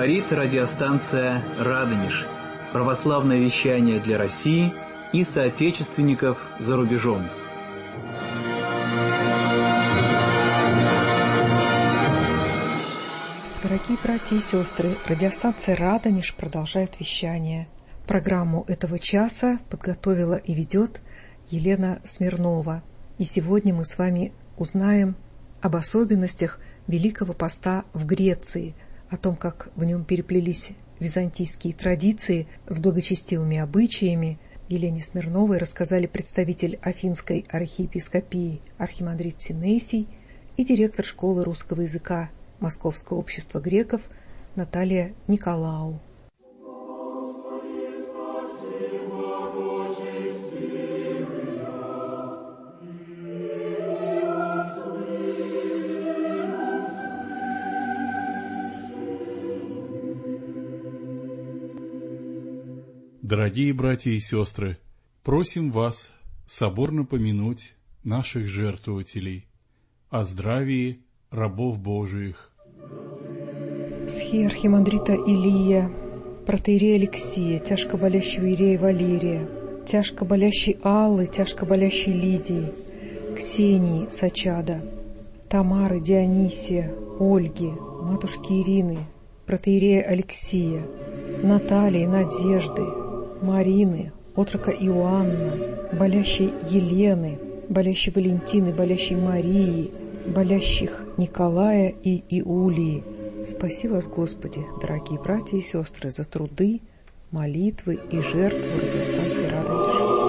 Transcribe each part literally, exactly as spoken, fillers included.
Говорит радиостанция «Радонеж». Православное вещание для России и соотечественников за рубежом. Дорогие братья и сестры, радиостанция «Радонеж» продолжает вещание. Программу этого часа подготовила и ведет Елена Смирнова. И сегодня мы с вами узнаем об особенностях Великого Поста в Греции, о том, как в нем переплелись византийские традиции с благочестивыми обычаями. Елене Смирновой рассказали представитель Афинской архиепископии архимандрит Синесий и директор школы русского языка Московского общества греков Наталья Николау. Дорогие братья и сестры, просим вас соборно помянуть наших жертвователей, о здравии рабов Божиих. Схи архимандрита Илия, протоиерея Алексия, тяжко болящего иерея Валерия, тяжко болящей Аллы, тяжко болящей Лидии, Ксении Сачада, Тамары, Дионисия, Ольги, матушки Ирины, протоиерея Алексия, Натальи, Надежды, Марины, отрока Иоанна, болящей Елены, болящей Валентины, болящей Марии, болящих Николая и Иулии. Спаси вас, Господи, дорогие братья и сестры, за труды, молитвы и жертву радиостанции «Радонеж».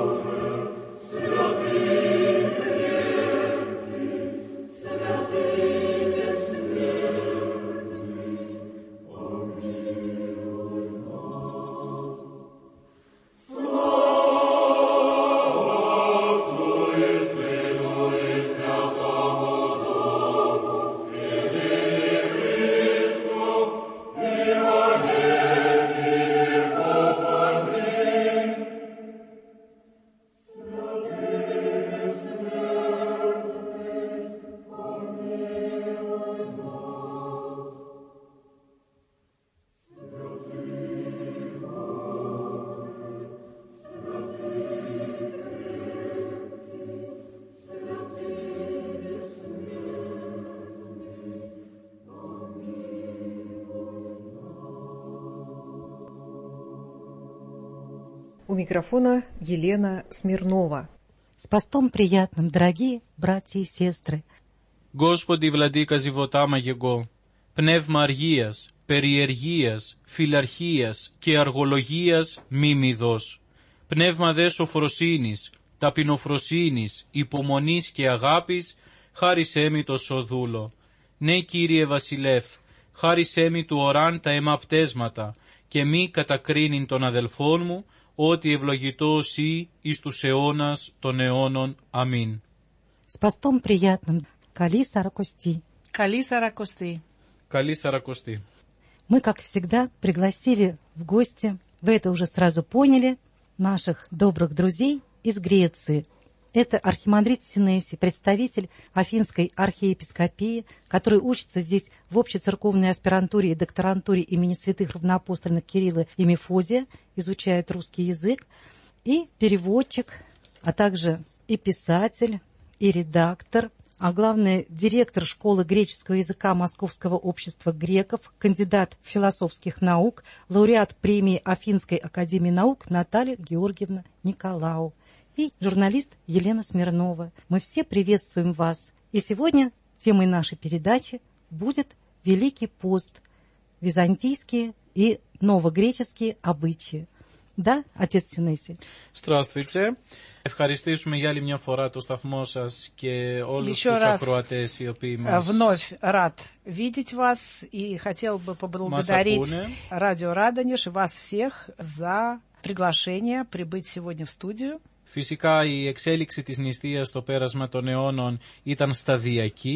У микрофона Елена Смирнова. С постом приятным, дорогие братья и сестры. Господи, владыка живота моего, πνεύμα αργίας, περιεργίας, φιλαρχίας και αργολογίας μη μη δώσ. Πνεύμα δε σοφροσύνης, ταπεινοφροσύνης, υπομονής και αγάπης, χάρισέ μη το σοδούλο. Ναι, Κύριε Βασιλεύ, χάρισέ μη του οράν τα αιμαπτέσματα και μη κατακρίνειν των αδελφών μου, ότι ευλογητός ή εις τους αιώνας των αιώνων. Αμήν. С постом приятным. Кали Саракости. Кали Саракости. Кали Саракости. Мы, как всегда, пригласили в гости, вы это уже сразу поняли, наших добрых друзей из Греции. Это архимандрит Синесий, представитель Афинской архиепископии, который учится здесь в общецерковной аспирантуре и докторантуре имени святых равноапостольных Кирилла и Мефодия, изучает русский язык, и переводчик, а также и писатель, и редактор, а главное, директор школы греческого языка Московского общества греков, кандидат философских наук, лауреат премии Афинской академии наук Наталья Георгиевна Николау. И журналист Елена Смирнова. Мы все приветствуем вас. И сегодня темой нашей передачи будет Великий пост, византийские и новогреческие обычаи. Да, отец Синесий? Здравствуйте. Ευχαριστήσουμε για άλλη μια φορά το σταθμό σας και όλους τους ακροατές οι οποίοι μας... Вновь рад видеть вас и хотел бы поблагодарить радио «Радонеж» и вас всех за приглашение прибыть сегодня в студию. Φυσικά η εξέλιξη της νηστείας στο πέρασμα των αιώνων ήταν σταδιακή.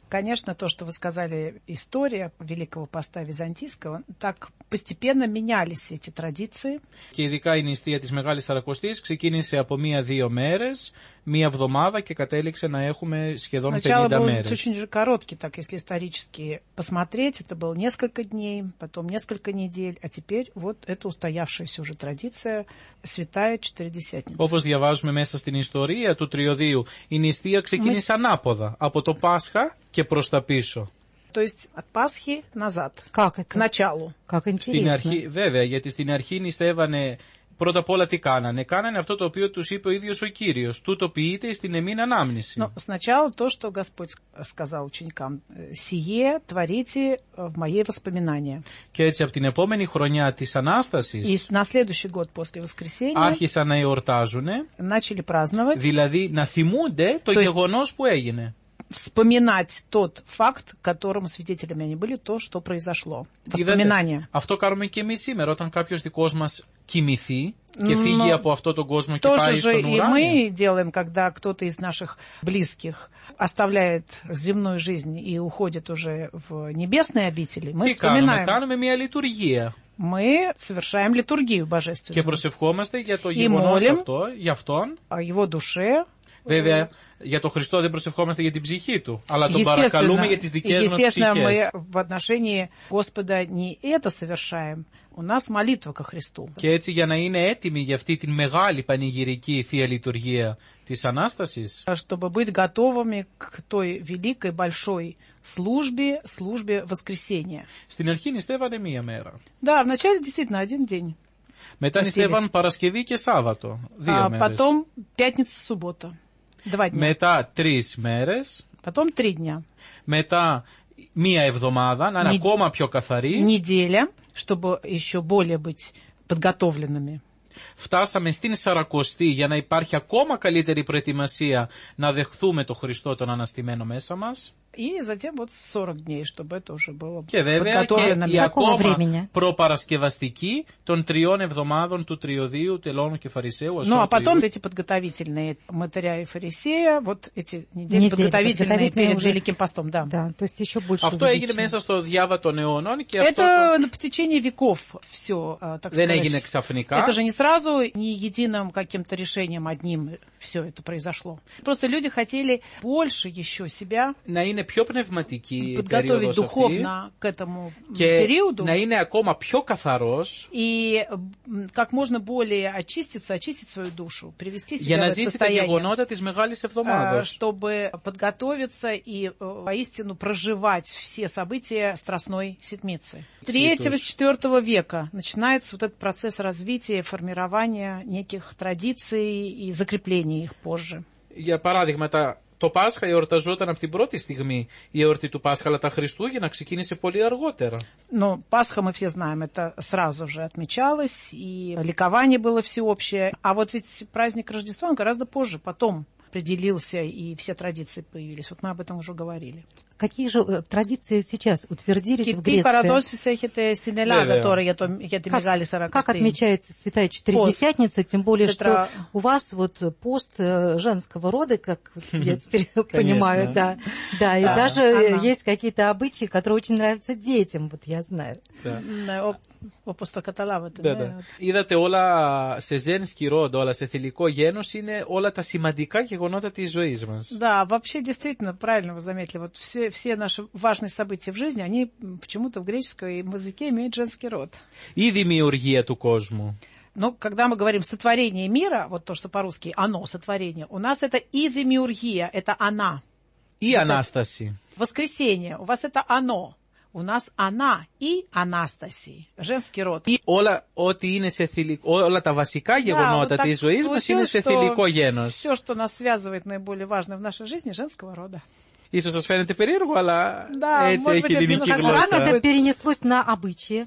Конечно, то, что вы сказали, история Великого Поста Византийского, так постепенно менялись эти традиции. Και ειδικά η νηστεία της Μεγάλης Σαρακοστής ξεκίνησε από μία-δύο μέρες, μία εβδομάδα και κατέληξε να έχουμε σχεδόν πενήντα μέρες. Сначала был очень же короткий, так если исторически посмотреть, это было несколько дней, потом несколько недель, а теперь вот это устоявшаяся уже традиция, Святая Четыредесятница. Όπως διαβάζουμε μέσα στην ιστορία του Τριωδίου, η νηστεία ξεκίνησε ανάποδα, από το Πάσχα και προς τα πίσω. То есть от Пасхи назад, Как это? к началу. Как интересно. Στην αρχή, βέβαια, γιατί στην αρχή νηστεύανε, πρώτα απ' όλα τι κάνανε. Κάνανε αυτό το οποίο τους είπε ο ίδιος ο Κύριος. Τούτο ποιείται στην εμήν ανάμνηση. Но сначала то, что Господь сказал ученикам, «Сие творите в моей воспоминания». Και έτσι από την επόμενη χρονιά της Ανάστασης И на следующий год после воскресения άρχισαν να εορτάζουν, начали праздновать, δηλαδή να θυμούνται το То есть- γεγονός που έγινε. вспоминать тот факт, которому свидетелями они были, то, что произошло. Είδατε, Воспоминания. αυτό κάνουμε και εμείς σήμερα, όταν κάποιος δικός μας κοιμηθεί και φύγει Но από αυτό τον κόσμο και То же πάει же στον и ουράνιο. мы делаем, когда кто-то из наших близких оставляет земную жизнь и уходит уже в небесные обители. Мы Τι κάνουμε, вспоминаем. κάνουμε μια λειτουργία Мы совершаем литургию και bожественную. προσευχόμαστε για το И γεγονός молим. αυτό, για αυτόν. О его душе. Βέβαια, για τον Χριστό δεν προσευχόμαστε για την ψυχή του, αλλά τον Естественно, παρακαλούμε για τις δικές μας естественно, мы ψυχές. в отношении Господа не это совершаем. У нас молитва ко Христу. Και έτσι για να είναι έτοιμοι για αυτή την μεγάλη πανηγυρική Θεία Λειτουργία της Ανάστασης, Чтобы быть готовыми к той великой, большой службе, службе воскресения. στην αρχή νηστεύανε μία μέρα. Да, вначале действительно один день. Μετά νηστεύαν Παρασκευή και Σάββατο, δύο А μέρες. потом пятница, суббота. Два дня. Μετά τρεις μέρες, Потом три дня. μετά μία εβδομάδα, να είναι Νι- ακόμα πιο καθαρή. Неделя, чтобы еще более быть подготовленными. Φτάσαμε στην Σαρακοστή για να υπάρχει ακόμα καλύτερη προετοιμασία να δεχθούμε το Χριστό τον αναστημένο μέσα μας. И затем вот σорок дней, чтобы это уже было Και βέβαια подготовлено. και η Какого ακόμα времени? προπαρασκευαστική των τριών εβδομάδων του Τριωδίου, Τελώνου και Φαρισαίου. Ну, Ασώτου а потом Ιού. эти подготовительные матеря и фарисея, вот эти недели, Недели подготовительные подготовительные перед уже. Великим постом, да. Да, то есть еще больше Αυτό έγινε увеличено. μέσα στο διάβα των αιώνων και αυτό Это το- в tечение веков все, так δεν сказать. έγινε ξαφνικά. Это же не сразу, не единым каким-то решением одним все это произошло. Просто люди хотели больше еще себя Να είναι πιο πνευματική η подготовить περίοδος αυτή духовно к этому και периоду να είναι ακόμα πιο καθαρός и м, как можно более очиститься, очистить свою душу, привести για себя να в это ζήσει τα состояние, γεγονότα της Μεγάλης а, Εβδομάδος. чтобы подготовиться и э, воистину проживать все события Страстной Седмицы. Третьего-четвертого века начинается вот этот процесс развития, формирования неких традиций и закрепления их позже. Για παράδειγμα, τα, το Πάσχα εορταζόταν από την πρώτη στιγμή η εορτή του Πάσχα, αλλά τα Χριστούγεννα ξεκίνησε πολύ αργότερα. Но Пасха, мы все знаем, это сразу же отмечалось, и ликование было всеобщее. А вот ведь праздник Рождества, он гораздо позже, потом определился, и все традиции появились. Вот мы об этом уже говорили. Какие же э, традиции сейчас утвердились в Τι Греции? παραδόσεις έχετε στην Ελλάδα Βέβαια. τώρα για, το, για τη Μεγάλη Как Σαρακοστή? отмечается Святая Четыредесятница, тем более, что Тетра- у вас вот пост э, женского рода, как я теперь понимаю, да, да, и Да, даже э, она. есть какие-то обычаи, которые очень нравятся детям, вот я знаю. Да. Ναι, ο- όπως το καταλάβατε. Ναι, ναι. ναι. Είδατε όλα σε ζένσκι ρόντο, όλα σε θηλυκό γένος, είναι όλα τα σημαντικά γεγονότα της ζωής μας. Да, вообще действительно, правильно вы заметили, вот все, все наши важные события в жизни, они почему-то в греческом языке имеют женский род. Η δημιουργία του κόσμου. Но когда мы говорим сотворение мира, вот то, что по-русски оно, сотворение, у нас это и демиургия, это она. Η Ανάσταση. Воскресенье, у вас это оно. У нас она и Анастасии, женский род. Ή όλα, ό,τι είναι σε θηλυκό, όλα τα βασικά γεγονότα вот так της ζωής μας получилось, είναι σε что θηλυκό γένος. Все, что нас связывает наиболее важное в нашей жизни, женского рода. Ίσως σας φαίνεται περίεργο, αλλά Да, έτσι может έχει быть, η это ελληνική немножко γλώσσα. странно, Это перенеслось на обычаи.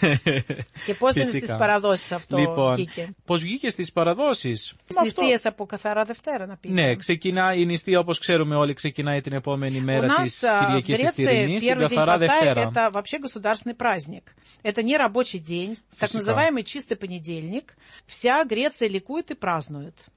Και πώς είναι στις Φυσικά. παραδόσεις αυτό Λοιπόν, βγήκε. πώς βγήκε στις παραδόσεις. Στις νηστείες από καθαρά Δευτέρα να πει. Ναι, ξεκινάει η νηστεία, όπως ξέρουμε όλοι, ξεκινάει την επόμενη У μέρα нас της а, в Κυριακής της Греции Τυρινής, την первый день καθαρά поста Δευτέρα. это вообще государственный праздник. Это не рабочий день, так Физика. называемый чистый понедельник. Вся Греция ликует и празднует.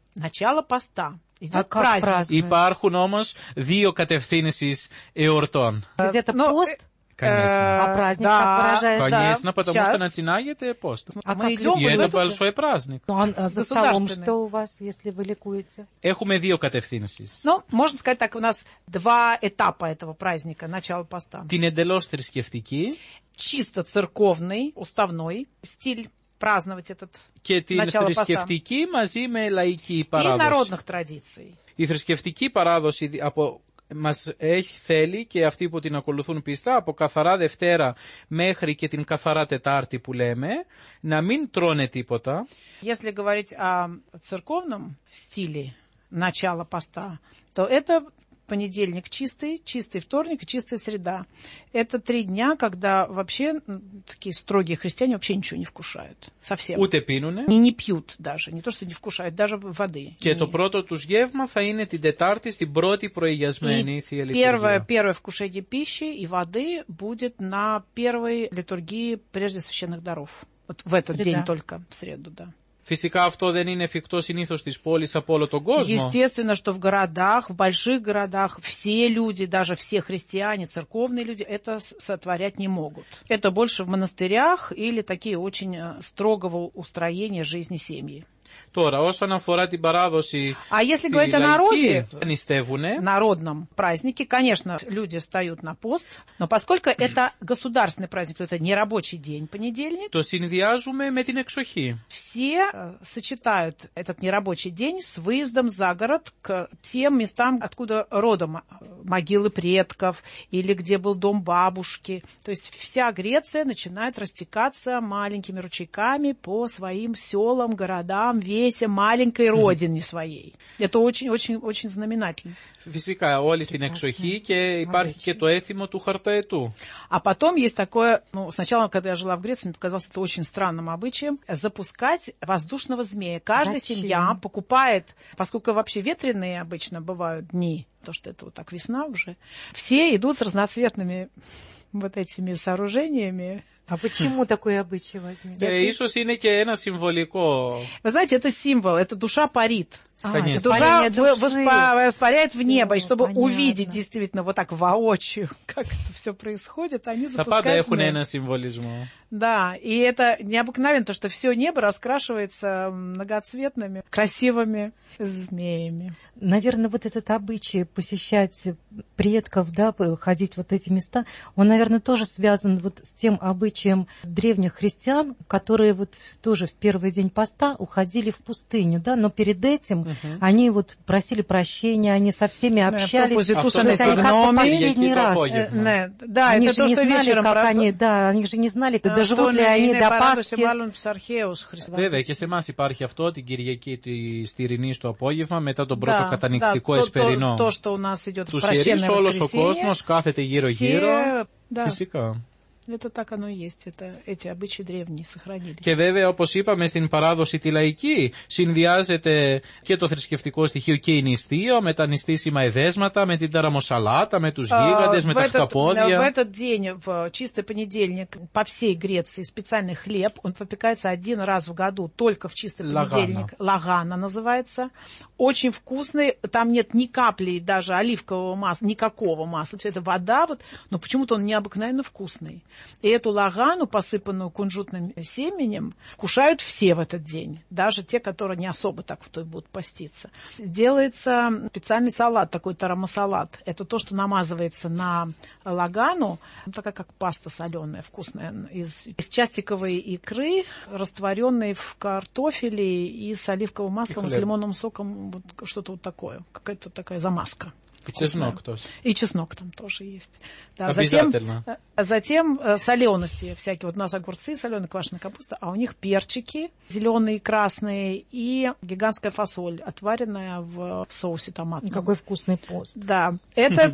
начало поста. Идет А как праздник. празднуют? Υπάρχουν όμως δύο κατευθύνσεις εορτών. Это Но, пост? Конечно. А праздник да, как выражается? Конечно, потому сейчас. что начинаете пост. А как мы идем И вот в это этот- большой праздник. Ну, а за столом Государственный. что у вас, если вы ликуете? Έχουμε δύο κατευθύνσεις. Ну, можно сказать так, у нас два этапа этого праздника, начала поста. Την εντελώς θρησκευτική Чисто церковный, уставной стиль праздновать этот και την начало поста. θρησκευτική μαζί με λαϊκή И παράδοση. народных традиций. Η θρησκευτική παράδοση από, μας έχει θέλει και αυτοί που την ακολουθούν πιστά από καθαρά Δευτέρα μέχρι και την καθαρά Τετάρτη που λέμε να μην τρώνε τίποτα. Если говорить о церковном стиле начала поста, то это понедельник чистый, чистый вторник и чистая среда. Это три дня, когда вообще м, такие строгие христиане вообще ничего не вкушают. Совсем. Ούτε πίνουνε. Они не пьют даже. Не то, что не вкушают, даже воды. Και Не- το πρώτο τους γεύμα θα είναι την Τετάρτη στην πρώτη προηγιασμένη Θεία Первое, Λειτουργία. первое вкушение пищи и воды будет на первой литургии прежде священных даров. Вот в этот Среда. день только, в среду, да. Φυσικά αυτό δεν είναι εφικτό συνήθως στις πόλεις από όλο τον κόσμο. Естественно, что в городах, в больших городах все люди, даже все христиане, церковные люди, это с- сотворять не могут. Это больше в монастырях или такие очень э, строгого устроения жизни семьи. Τώρα, όσον αφορά την παράδοση А если στη говорить о λαϊκή, народе, δεν νηστεύουνε. народном празднике, конечно, люди встают на пост, но поскольку это государственный праздник, то это не рабочий день, понедельник, Το συνδυάζουμε με την εξοχή. все э, сочетают этот нерабочий день с выездом за город к тем местам, откуда родом э, могилы предков или где был дом бабушки. То есть вся Греция начинает растекаться маленькими ручейками по своим селам, городам, весям, маленькой родине своей. Это очень-очень-очень знаменательно. Φυσικά όλοι στην εξοχή και υπάρχει και το έθιμο του χαρταετού. А потом есть такое, ну, сначала, когда я жила в Греции, мне показалось это очень странным обычаем, запускать воздушного змея. Каждая Зачем? семья покупает, поскольку вообще ветреные обычно бывают дни, то что это вот так весна уже, все идут с разноцветными вот этими сооружениями. А почему такой обычай возник? Και ίσως είναι και ένα συμβολικό. Вы знаете, это символ, это душа парит. А, Конечно. Душа воспарение вы- души. воспа- воспаряет в небо, и Всё, чтобы понятно. увидеть действительно вот так воочию, как это все происходит, они Τα πάντα запускают έχουν змея. ένα συμβολισμό. Да, и это необыкновенно, то, что все небо раскрашивается многоцветными, красивыми змеями. Наверное, вот этот обычай посещать предков, да, ходить в вот эти места, он, наверное, тоже связан вот с тем обычаем древних христиан, которые вот тоже в первый день поста уходили в пустыню, да, но перед этим они вот просили прощения, они со всеми общались. пропозитусами То есть они как бы сигноми. последний Який раз. проповедь. Э, не, да, Они это же то, не что знали, вечером... как про- они, да, они же не знали, А, доживут что ли они είναι до παράδοση Пасхи. μάλλον τους αρχαίους χριστιανούς. Βέβαια και σε εμάς υπάρχει αυτό την Κυριακή της Τυρινής το απόγευμα μετά τον πρώτο Да, κατανυκτικό да, то- εσπερινό. то, то, что у нас идет Τους прощенное ιερείς όλος ο воскресенье, κόσμος κάθεται γύρω-γύρω. все, да, Φυσικά. это так оно и есть, это, эти обычаи древние сохранились. Και βέβαια όπως είπαμε στην παράδοση τη λαϊκή συνδυάζεται και το θρησκευτικό στοιχείο και η νηστεία με τα νηστήσιμα εδέσματα, με την ταραμοσαλάτα, με τους γίγαντες, με в τα этот, в χταπόδια. этот день, в чистый понедельник, по всей Греции специальный хлеб, он попекается один раз в году, только в чистый Лагана. понедельник. Лагана называется. Очень вкусный, там нет ни капли даже оливкового масла, никакого масла, все это вода, вот, но почему-то он необыкновенно вкусный. И эту лагану, посыпанную кунжутным семенем, вкушают все в этот день, даже те, которые не особо так в той будут поститься. Делается специальный салат, такой тарамасалат. Это то, что намазывается на лагану, такая как паста соленая, вкусная, из, из частиковой икры, растворенной в картофеле и с оливковым маслом, и с хлеб. лимонным соком, вот что-то вот такое, какая-то такая замазка. Και чеснок тоже. И чеснок там тоже есть. Да, затем, Обязательно. а затем э, солености всякие. Вот у нас огурцы, соленая квашеная капуста, а у них перчики зеленые, красные и гигантская фасоль, отваренная в соусе томатном. Какой вкусный пост. Да, это,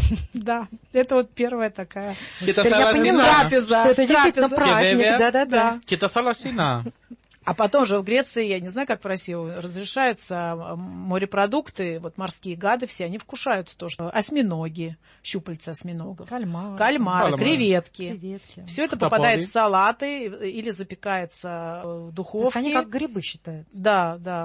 да, это вот первая такая Και τα Теперь я θαλασσινά. понимаю, трапеза. что это действительно трапеза. праздник, βέβαια, да-да-да. Και τα θαλασσινά. А потом же в Греции, я не знаю, как в России, разрешаются морепродукты, вот морские гады все, они вкушаются тоже. Осьминоги, щупальца осьминогов, Кальмар. кальмары, Кальмары. креветки. Креветки. Все это Хтоподы. попадает в салаты или запекается в То есть духовке. они как грибы считаются. Да, да.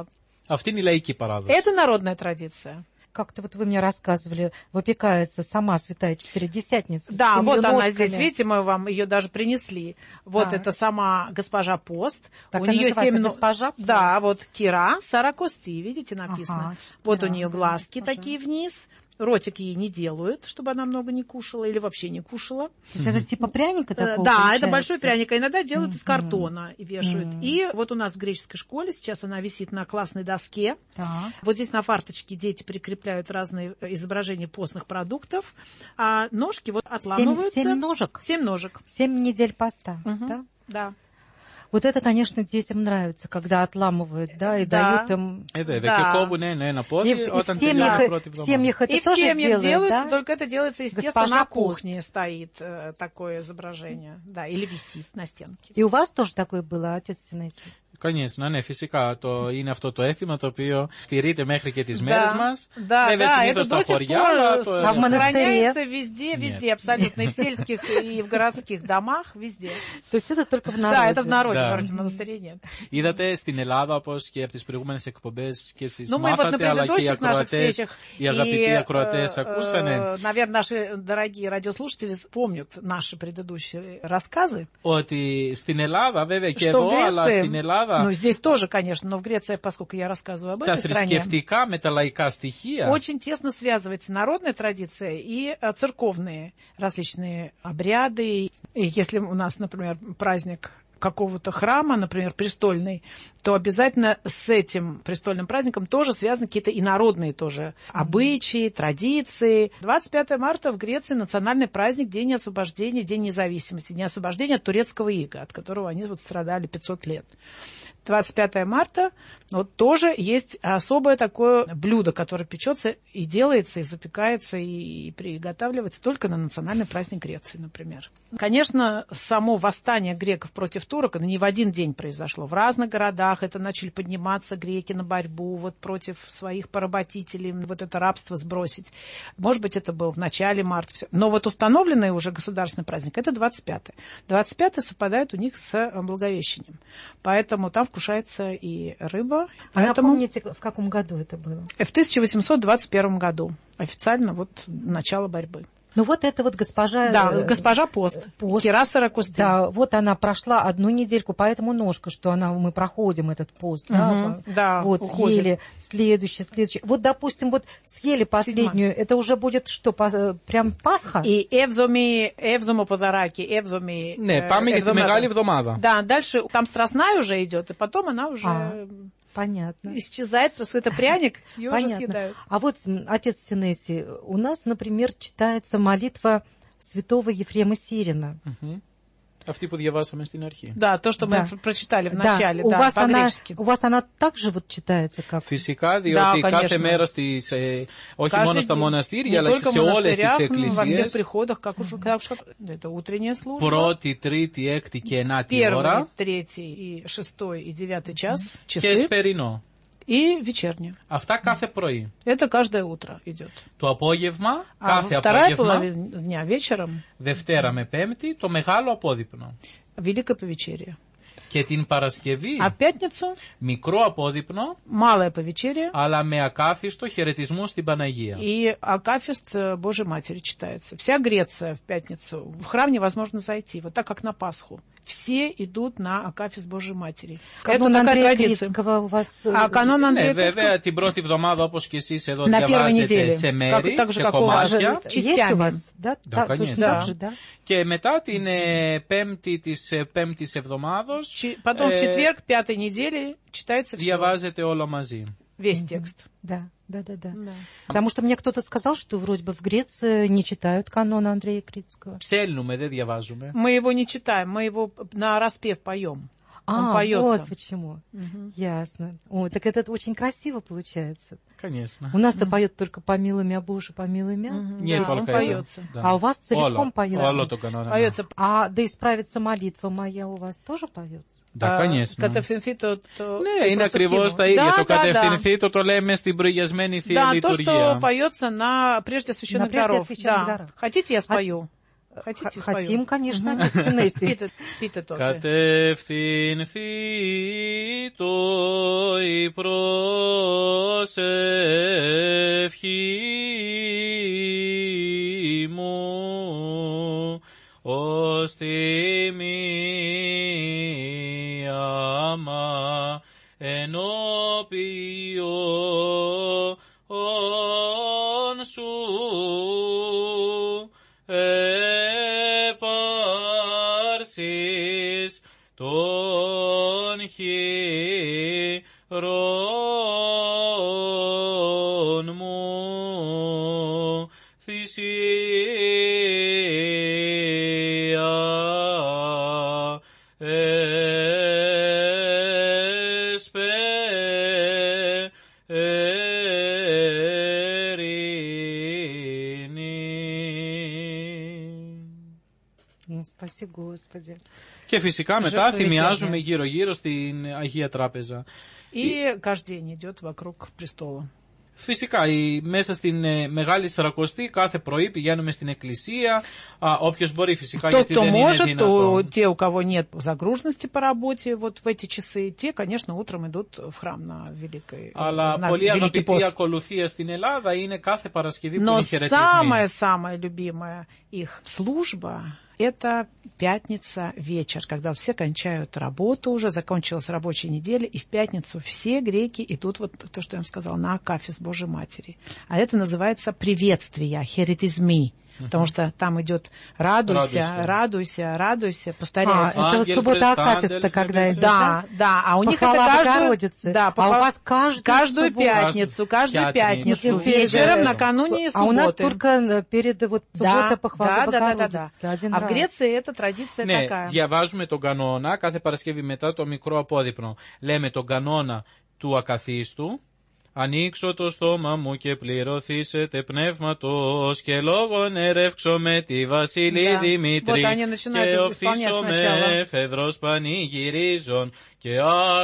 Αυτή είναι η λαϊκή παράδοση. Это народная традиция. Как-то вот вы мне рассказывали, выпекается сама Святая Четыредесятница. Да, вот ножками. она здесь, видите, мы вам ее даже принесли. Вот а. это сама госпожа Пост. Так у нее семь госпожа Пост? Да, вот Кира Саракости, видите, написано. Ага, вот Кира, у нее глазки госпожа. такие вниз. Ротик ей не делают, чтобы она много не кушала или вообще не кушала. То есть это типа пряника такого? Да, получается? это большой пряник. А иногда делают mm-hmm. из картона и вешают. Mm-hmm. И вот у нас в греческой школе, сейчас она висит на классной доске. Так. Вот здесь на фарточке дети прикрепляют разные изображения постных продуктов, а ножки вот отламываются. Семь, семь ножек? Семь ножек. Семь недель поста, mm-hmm. да? Да. Вот это, конечно, детям нравится, когда отламывают, да, и да. дают им... Ε, βέβαια, και κόβουν ένα πόδι и, όταν и τελειώνει η πρώτη в семьях это и в тоже семьях делают, делается, да? только это делается, естественно, Госпожа на Пост. кухне стоит э, такое изображение, да, или висит на стенке. И у вас тоже такое было, отец Синесий? Конечно, ναι, φυσικά. Το, είναι αυτό το έθιμα το οποίο τηρείται μέχρι και τις μέρες Да, μας. да, Βέβαια, да, συνήθως это στα до сих χωριά, пор αλλά το... А в монастыре? сохраняется везде, везде, Нет. абсолютно, и в сельских, и в городских домах, везде. То есть это только в народе? Да, это в народе, Да. вроде в монастыре нет. Είδατε στην Ελλάδα, όπως και από τις προηγούμενες εκπομπές και εσείς Ну, мы вот на μάθατε, αλλά και οι предыдущих наших ακροατές, встречах, οι αγαπητοί и, ακροατές э, ακούσανε, э, наверное, наши дорогие радиослушатели помнят наши предыдущие рассказы. ότι στην Ελλάδα, βέβαια και Что εδώ, в αλλά Греции, στην Ελλάδα, ну, здесь тоже, конечно, но в Греции, поскольку я рассказываю об τα этой стране, θρησκευτικά με τα λαϊκά στοιχεία, очень тесно связывается народная традиция и э, церковные различные обряды. И если у нас, например, праздник какого-то храма, например, престольный, то обязательно с этим престольным праздником тоже связаны какие-то инородные тоже обычаи, традиции. двадцать пятое марта в Греции национальный праздник, День освобождения, День независимости, День освобождения от турецкого ига, от которого они вот страдали пятьсот лет. двадцать пятое марта вот тоже есть особое такое блюдо, которое печется и делается, и запекается, и приготавливается только на национальный праздник Греции, например. Конечно, само восстание греков против турок, оно не в один день произошло. В разных городах это начали подниматься греки на борьбу вот против своих поработителей, вот это рабство сбросить. Может быть, это было в начале марта. Все. Но вот установленный уже государственный праздник, это двадцать пятое. двадцать пятое совпадает у них с Благовещением. Поэтому там вкушается и рыба. А Поэтому... напомните, в каком году это было? В тысяча восемьсот двадцать первом году. Официально вот начало борьбы. Ну вот это вот госпожа... Да, госпожа Пост. Пост. Кира Саракости. Да, вот она прошла одну недельку, поэтому ножка, что она, мы проходим этот пост. Угу, да, да, вот уходит. съели, следующий, следующий. Вот, допустим, вот съели последнюю, Седьмая. Это уже будет что, по, прям Пасха? И έβδομη, έβδομο ποδαράκι, έβδομη... Ναι, πάμε για τη Μεγάλη Εβδομάδα. Да, дальше там Страстная уже идет, и потом она уже... А. Понятно. Исчезает, потому что это пряник, ее уже съедают. А вот, отец Синесий, у нас, например, читается молитва святого Ефрема Сирина. Угу. Αυτή που διαβάσαμε στην αρχή. Да, то, что да. мы прочитали в да. начале, у да, вас по-гречески. Она, у вас она также вот читается как? Φυσικά, διότι да, κάθε μέρα στις, ε, όχι Каждый μόνο στα день, μοναστήρια, αλλά και σε όλες τις εκκλησίες, во всех приходах, как уж, как уж, это утренняя служба. Πρώτη, τρίτη, έκτη και ενάτη Первый, ώρα. третий, и шестой, и девятый час, часы. Και εσπερινό. И вечернее. Αυτά κάθε πρωί. Это каждое утро идет. Το απόγευμα, А κάθε вторая απόγευμα, половина дня вечером, Δευτέρα με Πέμπτη, το μεγάλο απόδειπνο. Великое повечерие. Και την Παρασκευή, А пятницу, μικρό απόδειπνο, малое повечерие, αλλά με ακάθιστο χαιρετισμού στην Παναγία. и акафист Божьей Матери читается. Вся Греция в пятницу. В храм невозможно зайти, вот так, как на Пасху. Все идут на акафист Божьей Матери. Канон Это такая Андрея традиция. Критского у вас... А канон Андрея Ναι, βέβαια Критского την πρώτη εβδομάδα, όπως και εσείς εδώ на первой διαβάζετε неделе. σε Как, μέρη, так же, σε как у вас. κομμάτια. Есть у частями. вас, да? Да, Да, конечно. точно так Да. же, да? Και μετά την ε, πέμπτη της ε, πέμπτης εβδομάδος, Чи- Потом в ε, четверг, пятой недели читается все. διαβάζετε όλο μαζί. Весь текст. Да, да, да, да. Да. Потому что мне кто-то сказал, что вроде бы в Греции не читают канон Андрея Критского. Ψέλνουμε, δεν διαβάζουμε. Мы его не читаем, мы его на распев поем. Он А, поется. вот почему. Ясно. Ой, так это очень красиво получается. Конечно. У нас-то поет только «Помилуй мя, Боже, помилуй мя». Нет, Да, только он это. поется. Да. А у вас целиком Όλο, поется? όλο το κανόνα. Поется. А «Да исправится молитва моя» у вас тоже поется? Да, конечно. Κατευθυνθεί το, το, Ναι, το είναι προσοχή ακριβώς μου. τα ίδια. Да, Το да, κατευθυνθεί το, το λέμε στην προηγιασμένη Θεία Да, то, Λειτουργία. что поется на прежде освященных На прежде даров. освященных Да. дарах. Хотите, я спою? Хотите, Хотим, спою? конечно, Синеси. Пите тоже. Κατευθυνθεί το η προσευχή μου ως τιμή άμα ενώπιον σου επάρσεις των χειρών μου θυσία Спаси Господи. Και φυσικά μετά θυμιάζουμε γύρω-γύρω στην Αγία Τράπεζα. И каждый день идет вокруг престола. Φυσικά, η, μέσα στην ε, Μεγάλη Σαρακοστή κάθε πρωί πηγαίνουμε στην εκκλησία, α, όποιος μπορεί φυσικά, Тот, γιατί кто δεν может, είναι δυνατόν. то те, у кого нет загруженности по работе вот в эти часы, те, конечно, утром идут в храм на Великой, Αλλά на πολύ Великий αγαπητή пост. ακολουθία στην Ελλάδα είναι κάθε Παρασκευή που Но είναι χαιρετισμοί. самая-самая любимая их служба — это пятница вечер, когда все кончают работу уже, закончилась рабочая неделя, и в пятницу все греки идут, вот то, что я вам сказала, на акафист Божьей Матери. А это называется приветствие, херитизми. Потому что там идет радуйся, радуйся, радуйся, радуйся, повторяется. А, это вот суббота Акафиста, когда идет, да? Да, а у них это каждую, да, а у вас каждую, каждую субботу. пятницу, каждую пятницу, пятницу вечером, накануне субботы. А у нас только перед вот субботой похвалы да, Богородицы. Да, да, да. Один а раз. в Греции эта традиция ναι, такая. διαβάζουμε τον κανόνα κάθε Παρασκευή μετά το μικρό απόδειπνο. Λέμε τον κανόνα του ακαθίστου. Ανοίξω το στόμα μου και πληρωθήσετε πνεύματος και λόγων ερεύξω με τη Βασιλή yeah. Δημήτρη вот και οφθήσω με φεδρός πανηγυρίζων και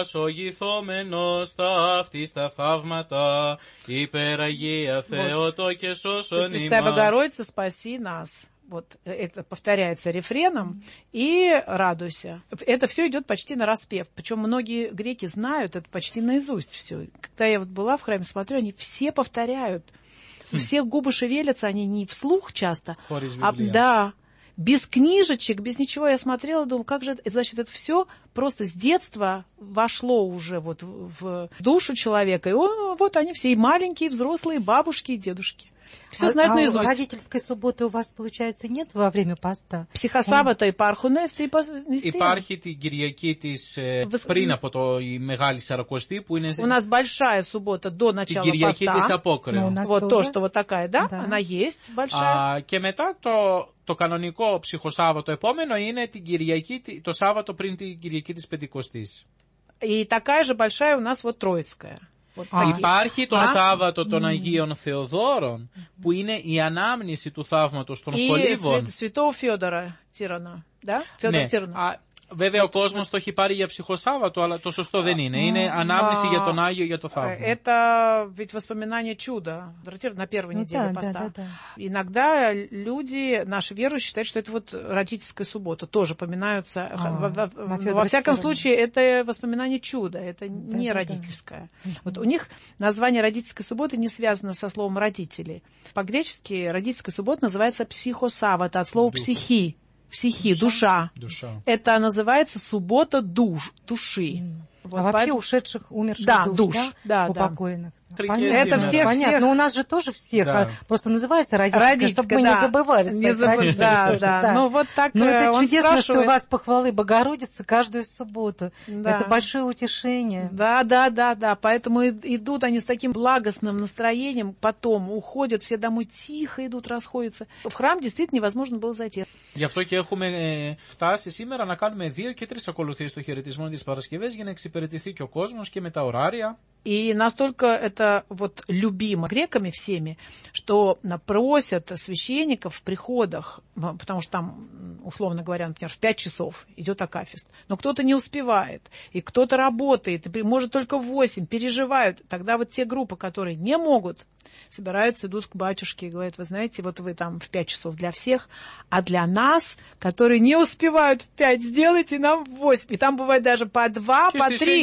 ασογηθόμενος στα αυτή στα θαύματα υπεραγία Θεότο και σώσον ημάς. Пресвятая Богородица, спаси нас. Вот это повторяется рефреном, и радуйся. Это все идет почти на распев. Причем многие греки знают это почти наизусть все. Когда я вот была в храме, смотрю, они все повторяют. У всех губы шевелятся, они не вслух часто, а да, без книжечек, без ничего. Я смотрела, думаю, как же это, значит, это все просто с детства вошло уже вот в душу человека. И он, вот они все, и маленькие, и взрослые, и бабушки, и дедушки. Все а, знают а наизусть. Родительской субботы у вас, получается, нет во время поста? Ψυχοσάββατα υπάρχουν στη Υπάρχει την Κυριακή της Βεσ... πριν από το η Μεγάλη Σαρακοστή που είναι... У нас большая суббота до начала την Κυριακή поста. της Απόκριου. Вот то, что вот такая, да? да. Она есть большая. Α, και μετά το, το κανονικό ψυχοσάββατο επόμενο είναι την Κυριακή, το Σάββατο πριν την Κυριακή της Πεντηκοστής. И такая же большая у нас вот Троицкая. Вот Υπάρχει το Σάββατο των Αγίων Θεοδόρων που είναι η ανάμνηση του θαύματος των Κολύβων. И Святого Федора Тирана, да? Федор Тирана. Βέβαια ο κόσμος το έχει πάρει για ψυχοσάββατο, αλλά το σωστό δεν είναι. Είναι ανάμνηση για τον Άγιο, για το θαύμα. Это ведь воспоминание чуда на первой неделе поста. Иногда люди, наши верующие, считают, что это вот родительская суббота. Тоже поминаются. Во всяком случае, это воспоминание чуда. Это не родительское. Вот у них название родительской субботы не связано со словом родители. По-гречески родительская суббота называется психосаввата, от слова психи. Психи, душа. душа. Это называется суббота душ, души. Вот, а вообще поэтому... ушедших, умерших да, душ, душ, да, да, упокоенных. Да. Это всех, понятно. всех. Но у нас же тоже всех, да. просто называется родительская, родительская чтобы мы да. не забывали не забыли, да, да. да. Ну вот так. Но это он чудесно, спрашивает. что у вас похвалы Богородицы каждую субботу. Да. Это большое утешение. Да, да, да, да. Поэтому идут они с таким благостным настроением, потом уходят все домой, тихо идут, расходятся. В храм действительно невозможно было зайти. Γι' αυτό και έχουμε ε, φτάσει σήμερα να κάνουμε δύο και τρεις ακολουθίες στο χαιρετισμό της Παρασκευής για να εξυπηρετηθεί και ο κόσμος και με τα ωράρια. И настолько это вот любимо греками всеми, что просят священников в приходах, потому что там, условно говоря, например, в пять часов идет акафист, но кто-то не успевает, и кто-то работает, и может только в восемь, переживают. Тогда вот те группы, которые не могут собираются, идут к батюшке и говорят: вы знаете, вот вы там в пять часов для всех, а для нас, которые не успевают в пять, сделайте нам в восемь. И там бывает даже по два, по три.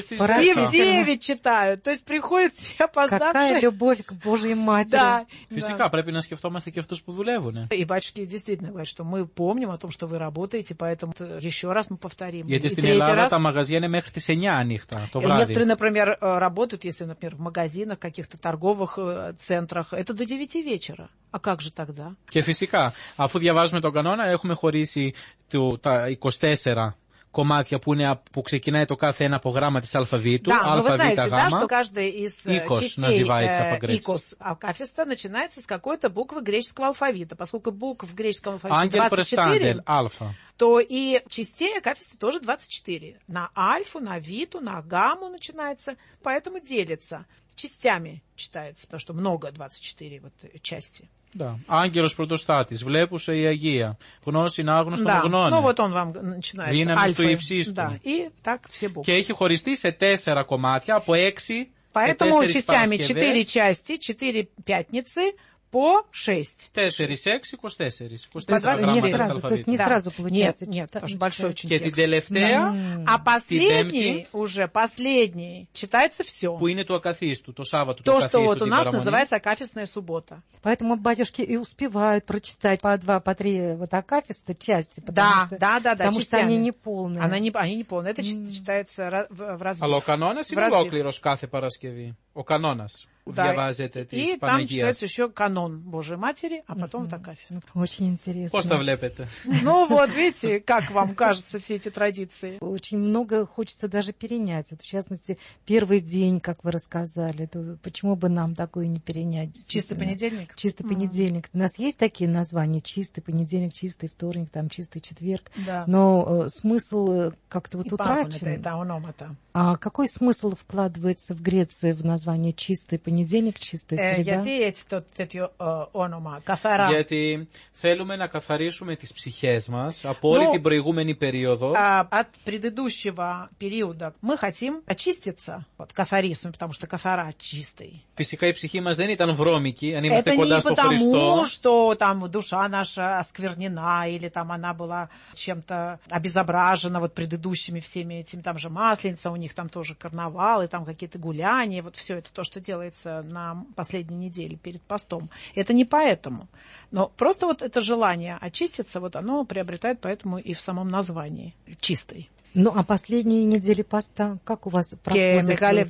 И в девять читают. То есть приходят все опоздавшие. Какая любовь к Божьей Матери. Да. Физика, πρέπει να σκεφτόμαστε και αυτούς που δουλεύουν. И батюшки действительно говорят, что мы помним о том, что вы работаете, поэтому еще раз мы повторим. Γιατί στην Ελλάδα τα μαγαζιά είναι μέχρι τις εννιά ανοιχτά το βράδυ. Некоторые, например, работают, если, например, в магазинах, каких-то торговых центрах, это до девяти вечера. А как же тогда? Και φυσικά, αφού διαβάζουμε τον κανόνα, έχουμε χωρίσει το, τα είκοσι τέσσερα κομμάτια που, είναι, που ξεκινάει το κάθε ένα από γράμμα της αλφαβήτου. Да, α, но вы β, знаете, γ, да, что каждая из икос частей э, икос акафиста начинается с какой-то буквы греческого алфавита. Поскольку букв в греческом алфавите Ангел двадцать четыре, альфа, то и частей акафиста тоже двадцать четыре. На альфу, на виту, на гамму начинается, поэтому делится. Частями читается, потому что много, двадцать четыре вот, части. Да. Άγγελος πρωτοστάτης, βλέπουσα η Αγία, γνώση είναι άγνωστον да. γνώνε. Ну вот он вам начинается. Δύναμη του υψίστου. Да. И так все буквы. Και έχει χωριστεί σε τέσσερα κομμάτια, από έξι Поэтому σε частями четыре части, четыре пятницы, по шесть. Тесерис έξι, είκοσι τέσσερα. Не сразу, то есть не да. сразу получается. Нет, нет, потому что большой очень Και текст. την τελευταία, Да. А последний, уже последний, читается все. Που είναι του ακαθίστου, το Σάββατο То, του что ακαθίστου вот у την нас παραμονή. называется акафистная суббота. Поэтому батюшки и успевают прочитать по два, по три вот акафиста части, потому Да, что, да, да, да, потому что они не полные. Она не, они не полные. Это mm. читается в, в разбив. Αλλά ο κανόνας είναι ολόκληρος κάθε Παρασκευή. Ο κανόνας. Да. Διαβάζετε της И Παναγίας. там читается еще канон Божьей Матери, а потом mm-hmm. вот акафист. Очень интересно. Πώς τα βλέπετε? Ну вот, видите, как вам кажутся все эти традиции? Очень много хочется даже перенять. Вот, в частности, первый день, как вы рассказали. То почему бы нам такое не перенять? Чистый понедельник? Чистый mm-hmm. понедельник. У нас есть такие названия? Чистый понедельник, чистый вторник, там, чистый четверг. Да. Но э, смысл как-то вот утрачен. Это, это. А какой смысл вкладывается в Греции в название чистый понедельник, чистая среда? Γιατί έτσι το τέτοιο όνομα, καθαρά. Γιατί θέλουμε να καθαρίσουμε τις ψυχές μας από όλη την προηγούμενη περίοδο. От предыдущего периода мы хотим очиститься, вот, καθαρίσουμε, потому что καθαρά чистый. Физικά η ψυχή μας δεν ήταν βρώμικη, αν είμαστε Это κοντά не στο потому, Χριστό. что там душа наша осквернена, или там она была чем-то обезображена вот предыдущими всеми этими, там же Масленица, у них там тоже карнавал, и там какие-то гуляния, вот все это то, что делается на последней неделе перед постом. Это не поэтому. Но просто вот это желание очиститься, вот оно приобретает поэтому и в самом названии чистый. Ну, а последние недели поста, как у вас проходят?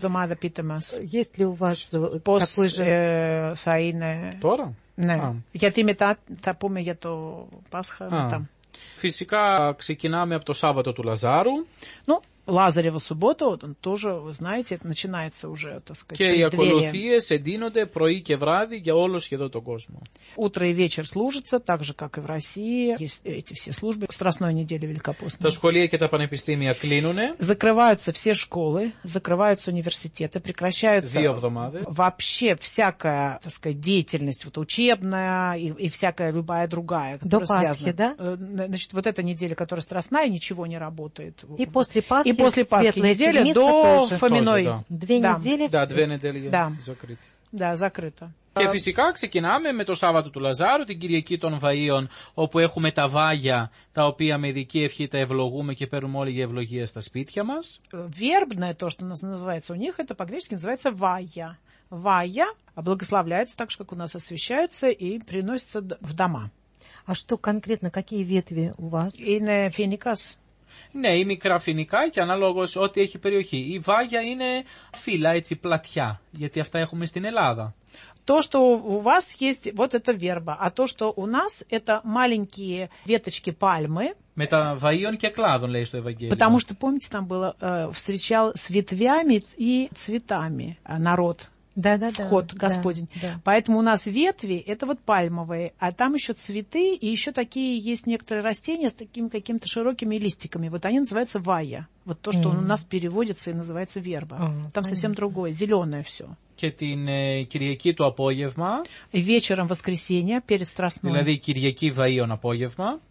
Есть ли у вас такой же... θα είναι... Τώρα? Ναι. Ah. Γιατί μετά θα πούμε για το Πάσχα. Ah. Μετά. Φυσικά ξεκινάμε από το Σάββατο του Λαζάρου. Ну, Лазарева суббота, вот он тоже, вы знаете, это начинается уже, так сказать, και οι ακολουθίες εντείνονται πρωί και βράδυ για όλο σχεδόν τον κόσμο. Утро и вечер служится, так же, как и в России. Есть эти все службы. Страстной недели Великопостной. Τα σχολεία και τα πανεπιστήμια κλείνουνε. Закрываются все школы, закрываются университеты, прекращаются Δύο εβδομάδες. Вообще всякая, так сказать, деятельность вот, учебная и, и всякая любая другая. До Пасхи, да? Значит, вот эта неделя, которая страстная, ничего не работает. И после Пасхи. И после Пасхи неделя до Фоминой. Да. Две да. недели. Да, две недели да. закрыты. Да, закрыто. Και φυσικά ξεκινάμε με το Σάββατο του Λαζάρου, την Κυριακή των Βαΐων, όπου έχουμε τα βάγια, τα οποία με ειδική ευχή τα ευλογούμε και παίρνουμε όλη η ευλογία στα σπίτια μας. Вербное, то, что называется у них, это по-гречески называется вая. Вая благословляется так же, как у нас освящаются и приносятся в дома. А что конкретно, какие ветви у вас? Είναι φοινικάς. Ναι, ή μικρά φοινικά και ανάλογος ό,τι έχει περιοχή. Η βάγια είναι φύλλα, έτσι πλατιά, γιατί αυτά έχουμε στην Ελλάδα. То, что у вас есть, вот это верба. А то, что у нас, это маленькие веточки пальмы. Με τα βαΐων και κλάδων, λέει στο Ευαγγέλιο. Потому что, помните, там было, э, встречал с ветвями и цветами народ. Да, да, вход да, Господень. Да, да. Поэтому у нас ветви, это вот пальмовые, а там еще цветы, и еще такие есть некоторые растения с такими какими-то широкими листиками. Вот они называются вая. Вот то, что mm. у нас переводится и называется верба. Mm, там понятно. Совсем другое, зеленое все. Και την ε, Κυριακή το απόγευμα. И вечером воскресенья, перед Страстной. Δηλαδή Κυριακή Βαΐων απόγευμα.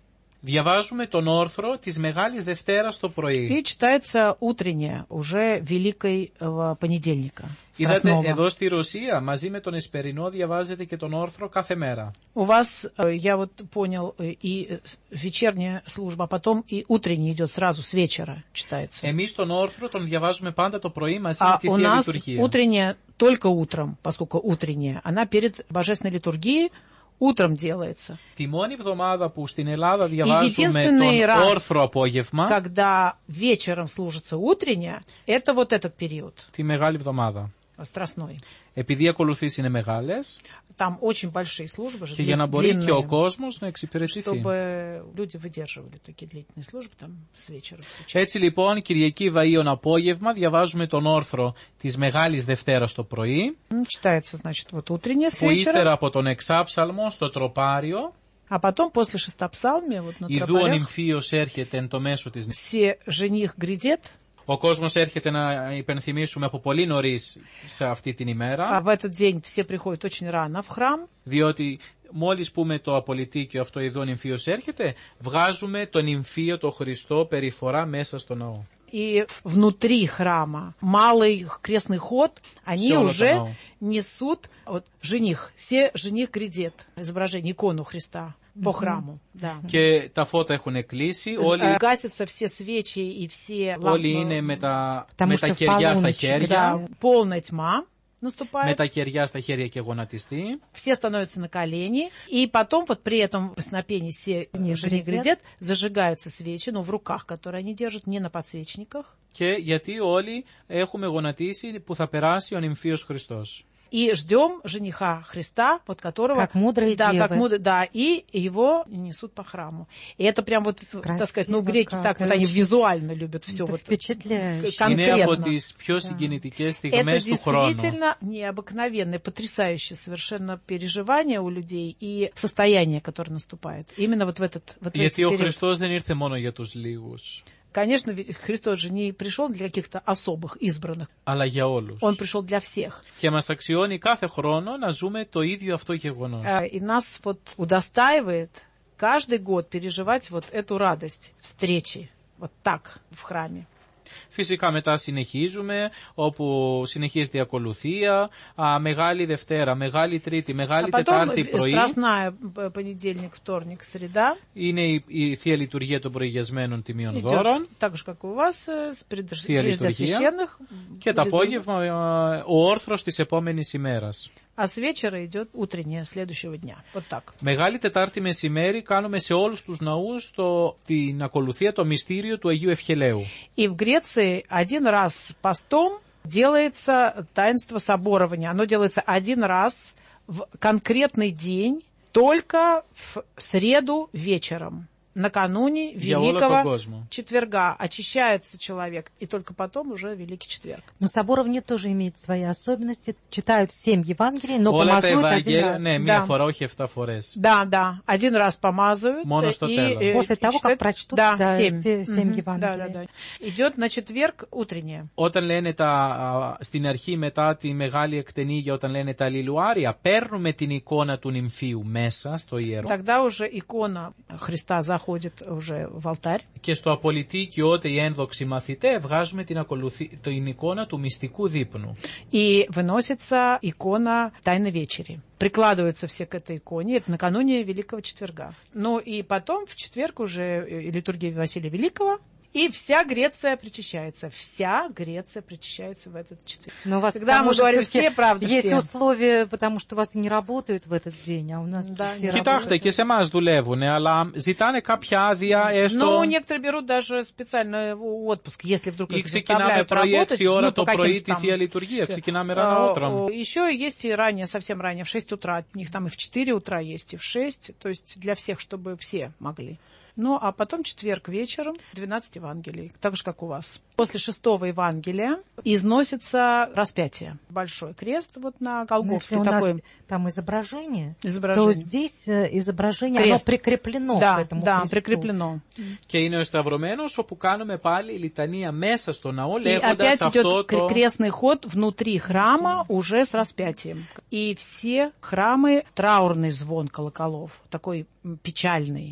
Διαβάζουμε τον όρθρο της Μεγάλης Δευτέρας το πρωί. И читается утреннее, уже Великого понедельника. Είδατε, εδώ στη Ρωσία, μαζί με τον Εσπερινό, διαβάζετε και τον όρθρο κάθε μέρα. У вас, я вот понял, и вечерняя служба, потом и утренняя идет сразу с вечера, читается. Εμείς τον όρθρο τον διαβάζουμε πάντα το πρωί μαζί А με τη у Θεία нас Λειτουργία. утренняя только утром, поскольку утренняя, она перед Божественной литургией утром делается. Τη μόνη εβδομάδα που στην Ελλάδα διαβάζουμε единственный τον раз, όρθρο απόγευμα, когда вечером служится утренняя, это вот этот период, τη Μεγάλη Εβδομάδα. страстной. Επειδή οι ακολουθήσεις είναι μεγάλες Там очень большие службы, και για να μπορεί και ο κόσμος να εξυπηρετηθεί. чтобы люди выдерживали такие длительные службы там с вечера. Έτσι λοιπόν, Κυριακή Βαΐων απόγευμα διαβάζουμε τον όρθρο της Μεγάλης Δευτέρας το πρωί, Читается, значит, вот утренняя с που ύστερα вечера, από τον εξάψαλμο στο τροπάριο, а потом после шестопсалмия, вот на ιδού ο тропарях, νυμφίος έρχεται εν το μέσο της νύχτας. все жених грядет, Ο κόσμος έρχεται να υπενθυμίσουμε από πολύ νωρίς σε αυτή την а ημέρα, в этот день все приходят очень рано в храм, διότι μόλις πούμε το απολυτίκιο αυτό ιδού ο νυμφίος έρχεται, βγάζουμε τον νυμφίο, το Χριστό, περιφορά μέσα στο ναό. и внутри храма малый крестный ход, они Всё уже равно. несут вот жених, все жених грядет, изображение, икону Христа по храму, да. Και τα φώτα έχουν κλείσει, Э, όλοι, Гасятся все свечи и все όλοι лампы. είναι με τα, Потому με что τα в κεριά στα полуночь, χέρια, Да, полная тьма με наступает, τα κεριά στα χέρια και γονατιστεί. все становятся на колени, и потом вот при этом песнопении все Не жених глядят. грядет, зажигаются свечи, но в руках, которые они держат, не на подсвечниках. Και γιατί όλοι έχουμε γονατίσει που θα περάσει ο νυμφίος Χριστός. И ждем жениха Христа, вот которого... Как мудрые да, как девы. мудрые, да, и его несут по храму. И это прям вот, Красиво так сказать, ну, греки как, так вот, это они очень- визуально любят все Это вот впечатляюще. Είναι από конкретно. τις πιο συγκινητικές Это στιγμές του χρόνου. действительно необыкновенное, потрясающее совершенно переживание у людей и состояние, которое наступает. Именно вот в этот, вот в этот Γιατί ο период. Χριστός δεν ήρθε μόνο για τους λίγους, Конечно, ведь Христос же не пришел для каких-то особых, избранных. αλλά για όλους. Он пришел для всех. Και μας αξιώνει κάθε χρόνο να ζούμε το ίδιο αυτό γεγονός. Э, И нас вот удостаивает каждый год переживать вот эту радость встречи, вот так, в храме. Φυσικά μετά συνεχίζουμε, όπου συνεχίζεται η ακολουθία, α, Μεγάλη Δευτέρα, Μεγάλη Τρίτη, Μεγάλη А потом Τετάρτη πρωί, страстная п- понедельник, вторник, среда είναι η, η Θεία Λειτουργία των προηγεσμένων τιμίων δώρων, идет так же, как у вас, э, с предож- Θεία Λειτουργία, преждесвященных. και το Будет- απόγευμα α, ο όρθρος της επόμενης ημέρας. А с вечера идет утреннее следующего дня. Вот так. Μεγάλη Τετάρτη μεσημέρι κάνουμε σε όλους τους ναούς το, την ακολουθία, το μυστήριο του Αγίου Ευχελαίου. И в Греции один раз постом делается таинство соборования. Оно делается один раз в конкретный день, только в среду вечером. Накануне Για όλο τον Великого κόσμο. четверга очищается человек, и только потом уже Великий четверг. Но соборование тоже имеет свои особенности. Читают семь Евангелий, но Όλα τα помазывают один Ευαγγέλια, раз. ναι, μία Да. φορά, όχι εφτά φορές. Да, да, один раз помазывают. Μόνο στο и, τέλος. э, После и того, как читают- прочтут, да, да, семь. се- семь Мгм. Евангелий. Да, да, да. Идет на четверг утреннее. Όταν λένε τα, α, στην αρχή μετά τη μεγάλη εκτενήγεια, όταν λένε τα αλληλουάρια, παίρνουμε την εικόνα του νυμφίου μέσα στο ιερό. Тогда уже икона Христа заходит уже в алтарь. Και στο απολυτίκιο, όταν οι ένδοξοι μαθητέ, βγάζουμε την, ακολουθή, την εικόνα του μυστικού δείπνου. И выносится икона Тайной Вечери. Прикладываются все к этой иконе. Это накануне Великого Четверга. Ну и потом в четверг уже э, литургия Василия Великого. И вся Греция причащается. Вся Греция причащается в этот четверг. Но у вас, Когда мы может, говорим всё-таки все, правда, есть все. условия, потому что у вас не работают в этот день, а у нас Да, все не Κοιτάξτε, работают. και σε εμάς δουλεύουν, αλλά ζητάνε κάποια άδεια έστω. Ну, некоторые берут даже специально отпуск, если вдруг Ή их ξεκινάμε заставляют πρωί работать. έξι ώρα ну, το по πρωί каким-то τη там- Θεία Λειτουργία. Ξεκινάμε рано утром. Еще есть и ранее, совсем ранее, в шесть утра. У них там и в четыре утра есть, и в шесть. То есть для всех, чтобы все могли. Ну, а потом четверг вечером, двенадцать Евангелий, так же, как у вас. После шестого Евангелия износится распятие. Большой крест вот на Но если Голгофской у нас такой там изображение, изображение. то здесь э, изображение, Крест. оно прикреплено да, к этому да, кресту. прикреплено. Και είναι ο Σταυρωμένος, όπου κάνουμε πάλι λιτανία μέσα στο ναό, И λέγοντας опять αυτό идет το... крестный ход внутри храма уже с распятием. И все храмы траурный звон колоколов, такой м, печальный,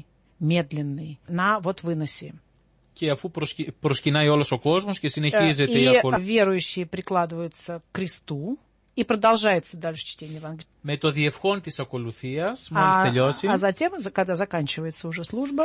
медленный, на вот выносе. Και αφού προσκυ... προσκυνάει όλος ο κόσμος και συνεχίζεται И η ακολουθία. верующие прикладываются к кресту, и продолжается дальше чтение Евангелия. Με το διευχόν της ακολουθίας, μόλις А, τελειώσει, а затем, когда заканчивается уже служба,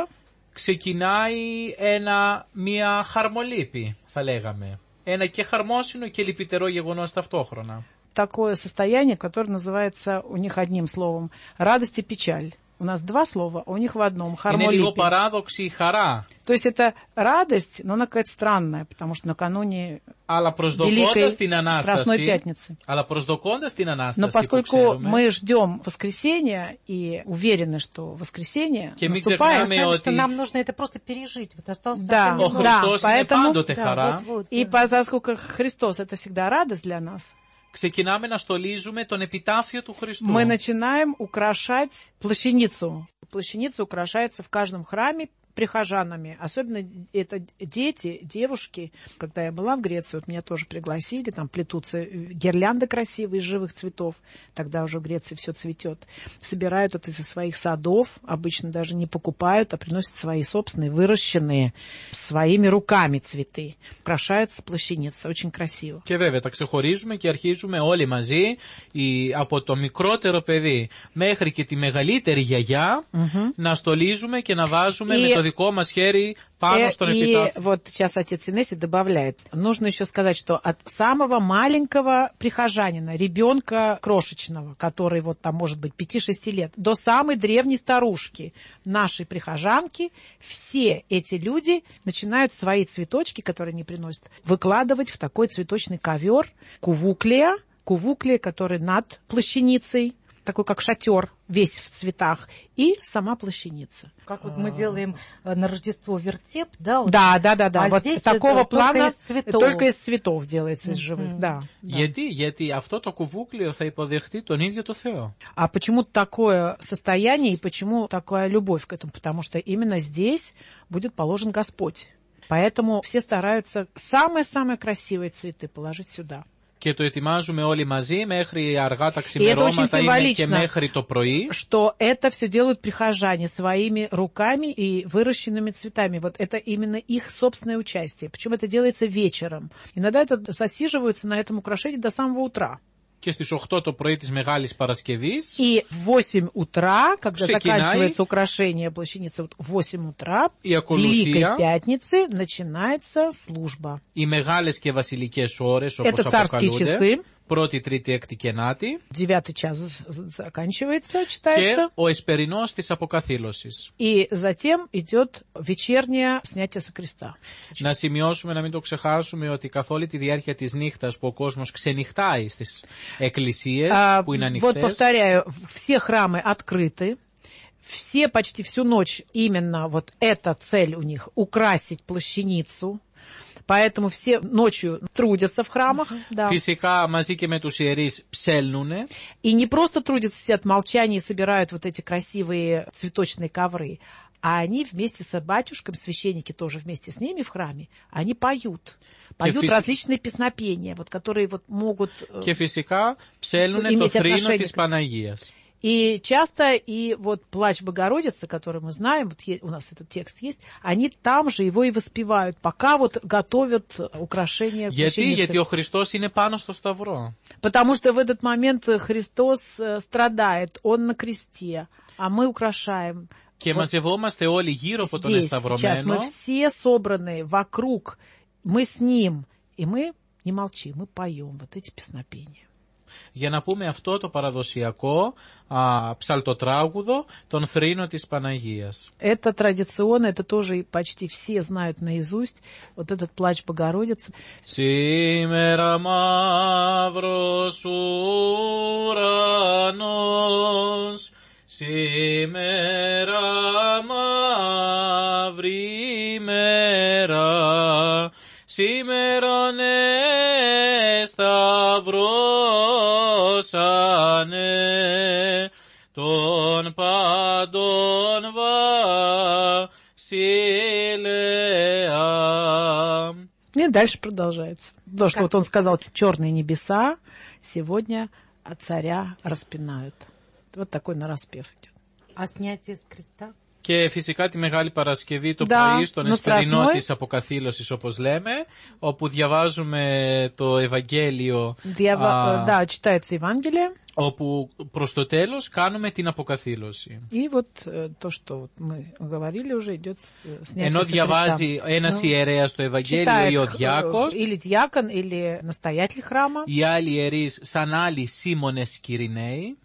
ξεκινάει ένα, μια χαρμολύπη, θα λέγαμε. Ένα και χαρμόσυνο και λυπητερό γεγονός ταυτόχρονα. такое состояние, которое называется у них одним словом «радость и печаль». У нас два слова, а у них в одном Είναι λίγο «хармолипи». παράδοξη η χαρά. То есть это радость, но она какая-то странная, потому что накануне Αλλά προσδοκώντας την Страстной Ανάσταση, Пятницы. αλλά προσδοκώντας την Но Ανάσταση που поскольку ξέρουμε, мы ждем воскресенья и уверены, что воскресенье και μην наступает, ξεχνάμε Знаем, что ότι нам нужно это просто пережить. Вот осталось Да, совсем ο немного. да, Χριστός είναι поэтому- πάντοτε Да, χαρά, вот, вот, и да. поскольку Христос это всегда радость для нас, ξεκινάμε να στολίζουμε τον επιτάφιο του Χριστού. мы начинаем украшать плащаницу. Плащаница украшается в каждом храме прихожанами, особенно это дети, девушки. Когда я была в Греции, вот меня тоже пригласили, там плетутся гирлянды красивые из живых цветов, тогда уже в Греции все цветет. Собирают это из своих садов, обычно даже не покупают, а приносят свои собственные, выращенные своими руками цветы. Украшается плащаница, очень красиво. Και βέβαια τα ξεχωρίζουμε και αρχίζουμε όλοι μαζί, η, από το μικρότερο παιδί μέχρι και τη μεγαλύτερη γιαγιά, mm-hmm. να στολίζουμε και να βάζουμε И- με το δικό μας χέρι πάνω Э, στον И επιτάφιο. вот сейчас отец Инесси добавляет. Нужно еще сказать, что от самого маленького прихожанина, ребенка крошечного, который вот там может быть пяти-шести лет, до самой древней старушки, нашей прихожанки, все эти люди начинают свои цветочки, которые они приносят, выкладывать в такой цветочный ковер кувуклия, кувуклия, который над плащаницей, такой как шатер, весь в цветах, и сама плащаница. Как вот мы делаем э, на Рождество вертеп, да? Вот. Да, да, да, да. А вот здесь такого это плана только из цветов. только из цветов делается, из живых, Мгм. да. да. Γιατί, γιατί αυτό το κουβούκλιο θα υποδεχτεί τον ίδιο το Θεό. А почему такое состояние и почему такая любовь к этому? Потому что именно здесь будет положен Господь. Поэтому все стараются самые-самые красивые цветы положить сюда. Και το ετοιμάζουμε όλοι μαζί μέχρι αργά τα ξημερώματα ή και μέχρι το πρωί. Что это все делают прихожане своими руками и выращенными цветами. Вот это именно их собственное участие. Причем это делается вечером. Иногда это засиживаются на этом украшении до самого утра. Και στις οκτώ το πρωί της Μεγάλης Παρασκευής И в восемь утра, когда Ξεκινάει заканчивается украшение плащаницы, вот в восемь утра η ακολουθία, Великой Пятницы начинается служба. οι μεγάλες και βασιλικές ώρες όπως Это царские αποκαλούνται, часы. πρώτη, τρίτη, έκτη και ενάτη, Девятый час заканчивается, και читается. ο εσπερινός της αποκαθήλωσης. И затем идет вечернее снятие со креста. Να σημειώσουμε, να μην το ξεχάσουμε, ότι καθ' όλη τη διάρκεια της νύχτας που ο κόσμος ξενυχτάει στις εκκλησίες А, που είναι вот ανοιχτές, повторяю, все храмы открыты. Все почти всю ночь именно вот эта цель у них — украсить плащаницу. Поэтому все ночью трудятся в храмах. Да. φυσικά μαζί και με τους ιερείς ψέλνουνε, И не просто трудятся все от молчания и собирают вот эти красивые цветочные ковры, а они вместе с батюшками, священники тоже вместе с ними в храме, они поют. Поют физи- различные песнопения, вот, которые вот могут... э, και φυσικά ψέλνουνε Иметь το θρήνο отношение της к- Παναγίας. И часто и вот плач Богородицы, который мы знаем, вот е- у нас этот текст есть, они там же его и воспевают, пока вот готовят украшения Γιατί, плащаницы. γιατί ο Χριστός είναι πάνω στο σταυρό. Потому что в этот момент Христос э, страдает, Он на кресте, а мы украшаем. Και Вот μαζευόμαστε όλοι γύρω από τον здесь, сейчас εσταυρωμένο мы все собраны вокруг, мы с Ним, и мы не молчим, мы поем вот эти песнопения. για να πούμε αυτό το παραδοσιακό α, ψαλτοτράγουδο, τον θρήνο της Παναγίας. Это традиционно, это тоже почти все знают наизусть, вот этот плач Богородицы. Σήμερα μαύρος ουρανός, σήμερα μαύρη μέρα, σήμερα ναι σταυρώσανε τον πάντων βασιλέα. И дальше продолжается. То, что вот он сказал, черные небеса сегодня царя распинают. Вот такой нараспев идет. А снятие с креста? Και φυσικά τη Μεγάλη Παρασκευή το Да, πρωί στον no εσπερινό страстной. της αποκαθήλωσης όπως λέμε, όπου διαβάζουμε το Ευαγγέλιο, Дьява- α, Да, читается Евангелие. όπου προς το τέλος κάνουμε την αποκαθήλωση. И вот э, то, что вот мы говорили уже, идет с- снятие Ενώ со Христа. διαβάζει ένας Ну, ιερέας το Ευαγγέλιο Читает ή ο э, διάκος, или диакон, или настоятель храма, οι άλλοι ιερείς σαν άλλοι Σίμωνες Κυριναίοι,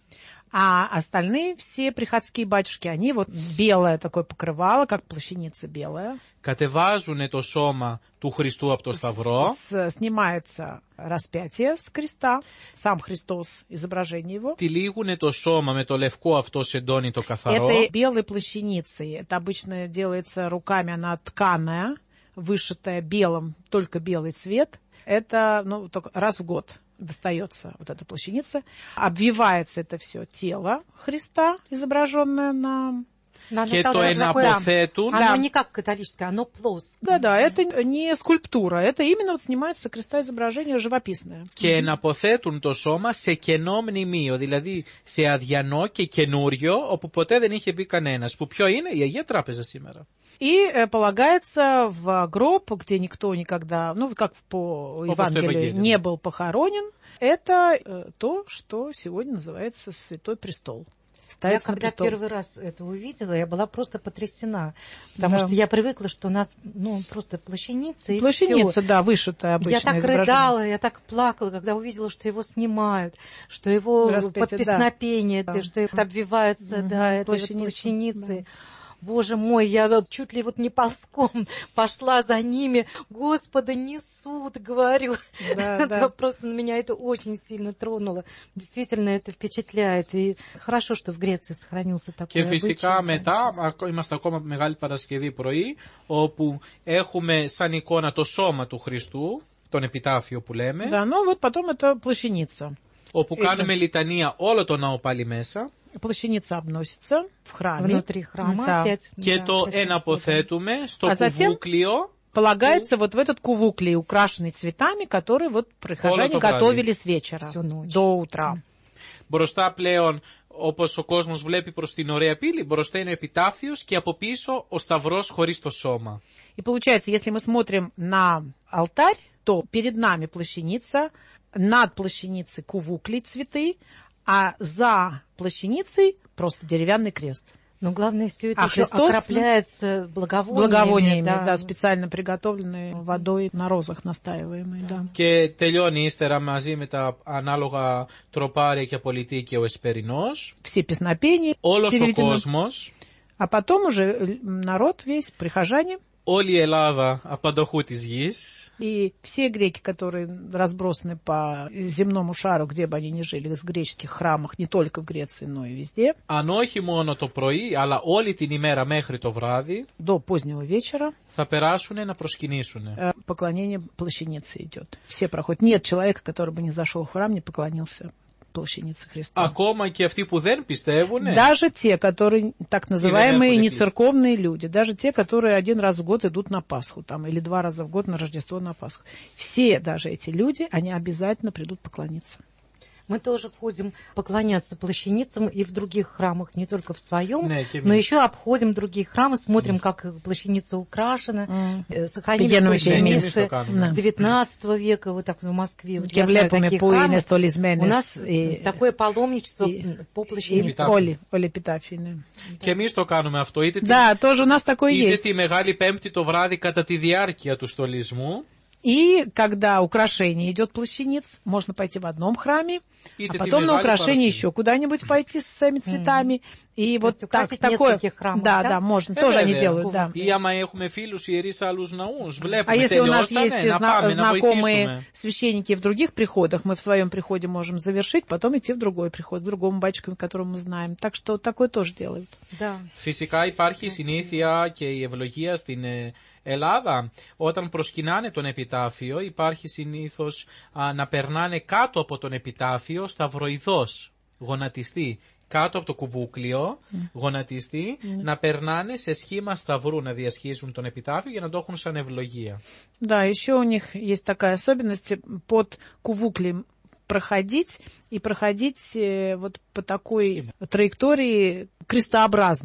а остальные все приходские батюшки, они вот белое такое покрывало, как плащаница белая. κατεβάζουν το σώμα του Χριστού από το Σταυρό, С- Снимается распятие с креста, сам Христос, изображение его. τυλίγουν το σώμα με το λευκό αυτό σεντόνι το καθαρό, Этой белой плащаницей, это обычно делается руками, она тканая, вышитая белым, только белый цвет. Это, ну, только раз в год достается вот эта плащаница. Обвивается это все тело Христа, изображенное на... Но και оно το такое- εναποθέτουν, Оно не как католическое, оно плоское. Да-да, это не скульптура, это именно вот снимается со креста изображение живописное. και εναποθέτουν το σώμα σε κενό μνημείο, δηλαδή σε αδιανό και καινούριο, όπου ποτέ δεν είχε μπει κανένας. Που ποιο είναι? Η Αγία Τράπεζα σήμερα. И э, полагается в гроб, где никто никогда, ну, вот как по Евангелию, Евангелию. не был похоронен. Это э, то, что сегодня называется Святой Престол. Я Ставится на когда престол. первый раз это увидела, я была просто потрясена. Потому Да. что я привыкла, что у нас ну, просто плащаница и Плащаница, всё. да, вышитая обычно. Я так рыдала, я так плакала, когда увидела, что его снимают, что его Распятие, под песнопение, да. что это обвивается, Мгм. да, этой вот Плащаница, плащаницей. Боже мой, я вот чуть ли вот не ползком пошла за ними. Господа, несут, говорю. Да, да. Просто на меня это очень сильно тронуло. Действительно, это впечатляет. И хорошо, что в Греции сохранился такой Και φυσικά обычай. μετά, ακ- είμαστε ακόμα Μεγάλη Παρασκευή πρωί, όπου έχουμε σαν εικόνα το σώμα του Χριστού, τον επιτάφιο που λέμε, Да, ну вот потом это плащаница. όπου κάνουμε λιτανία όλο το ναό πάλι μέσα, Плащаница обносится в храме. Внутри храма Да. опять. και да, το красиво. εναποθέτουμε στο А затем κουβούκλιο, Полагается вот в этот кувуклей, украшенный цветами, который вот прихожане Όλο το βράδυ. готовили с вечера Всю ночь. до утра. μπροστά πλέον, όπως ο κόσμος βλέπει προς την ωραία πύλη, μπροστά είναι ο επιτάφιος και από πίσω ο σταυρός χωρίς το σώμα. И получается, если мы смотрим на алтарь, то перед нами плащаница, над плащаницей кувукли цветы, а за плащаницей просто деревянный крест. Но главное, все это А еще Христос, окропляется благовониями. Благовониями, да. да. специально приготовленные водой на розах настаиваемые, да. Και τελειώνει ύστερα μαζί με τα ανάλογα τροπάρια και πολιτή και ο εσπερινός, Все песнопения όλος ο переведены. κόσμος, А потом уже народ весь, прихожане, όλη η Ελλάδα απαντοχού της γης, и все греки, которые разбросаны по земному шару, где бы они ни жили, в греческих храмах, не только в Греции, но и везде, αν όχι μόνο το πρωί, αλλά όλη την ημέρα μέχρι το βράδυ, до позднего вечера θα περάσουν να προσκυνήσουν. э, поклонение плащанице идет. Все проходят. Нет человека, который бы не зашел в храм, не поклонился плащанице Христа. Ακόμα και αυτοί που δεν πιστεύουν, Даже те, которые так называемые Или нецерковные люди, даже те, которые один раз в год идут на Пасху, там, или два раза в год на Рождество, на Пасху. Все даже эти люди, они обязательно придут поклониться. Мы тоже ходим поклоняться плащаницам и в других храмах, не только в своем, Да, и но еще обходим другие храмы, смотрим, как плащаница украшена, Mm. сохранились Пηγенуем плащаницы вместе. девятнадцатого века, вот так в Москве. Вот Και я знаю βλέπουμε такие που είναι храмы. στολισμένες У нас οι, такое паломничество и- по οι плащаницам. όλοι, όλοι επιτάφοι είναι. και εμείς το κάνουμε αυτό, είτε, τη- Да, тоже у нас такое είτε есть. τη Μεγάλη Πέμπτη το βράδυ κατά τη διάρκεια του στολισμού, И когда украшение идет плащаниц, можно пойти в одном храме, И а ты потом на Михаил украшение Парский. еще куда-нибудь пойти с своими цветами. И То вот есть так, украсить такое. нескольких храмов, Да, да? да, можно. Ε, Тоже они βέβαια. делают, да. Ή άμα έχουμε φίλους ιερείς σε άλλους ναούς, А βλέπουμε, если у нас τελειώσανε, есть να зна- πάμε, να знакомые βοηθήσουμε. священники в других приходах, мы в своем приходе можем завершить, потом идти в другой приход, к другому батюшке, которого мы знаем. Так что такое тоже делают. Да. Φυσικά υπάρχει συνήθεια και η ευλογία στην ε, Ελλάδα. Όταν προσκυνάνε τον επιτάφιο, υπάρχει συνήθως α, να περνάνε κάτω από τον επιτάφιο σταυροειδώς, γονατιστή. Κάτω από το κουβούκλιο, γονατιστή, να περνάνε σε σχήμα σταυρού, να διασχίζουν τον επιτάφιο για να το έχουν σαν ευλογία. Да, еще у них есть такая особенность под кувуклем проходить и проходить э, вот по такой Схема. траектории крестообразной.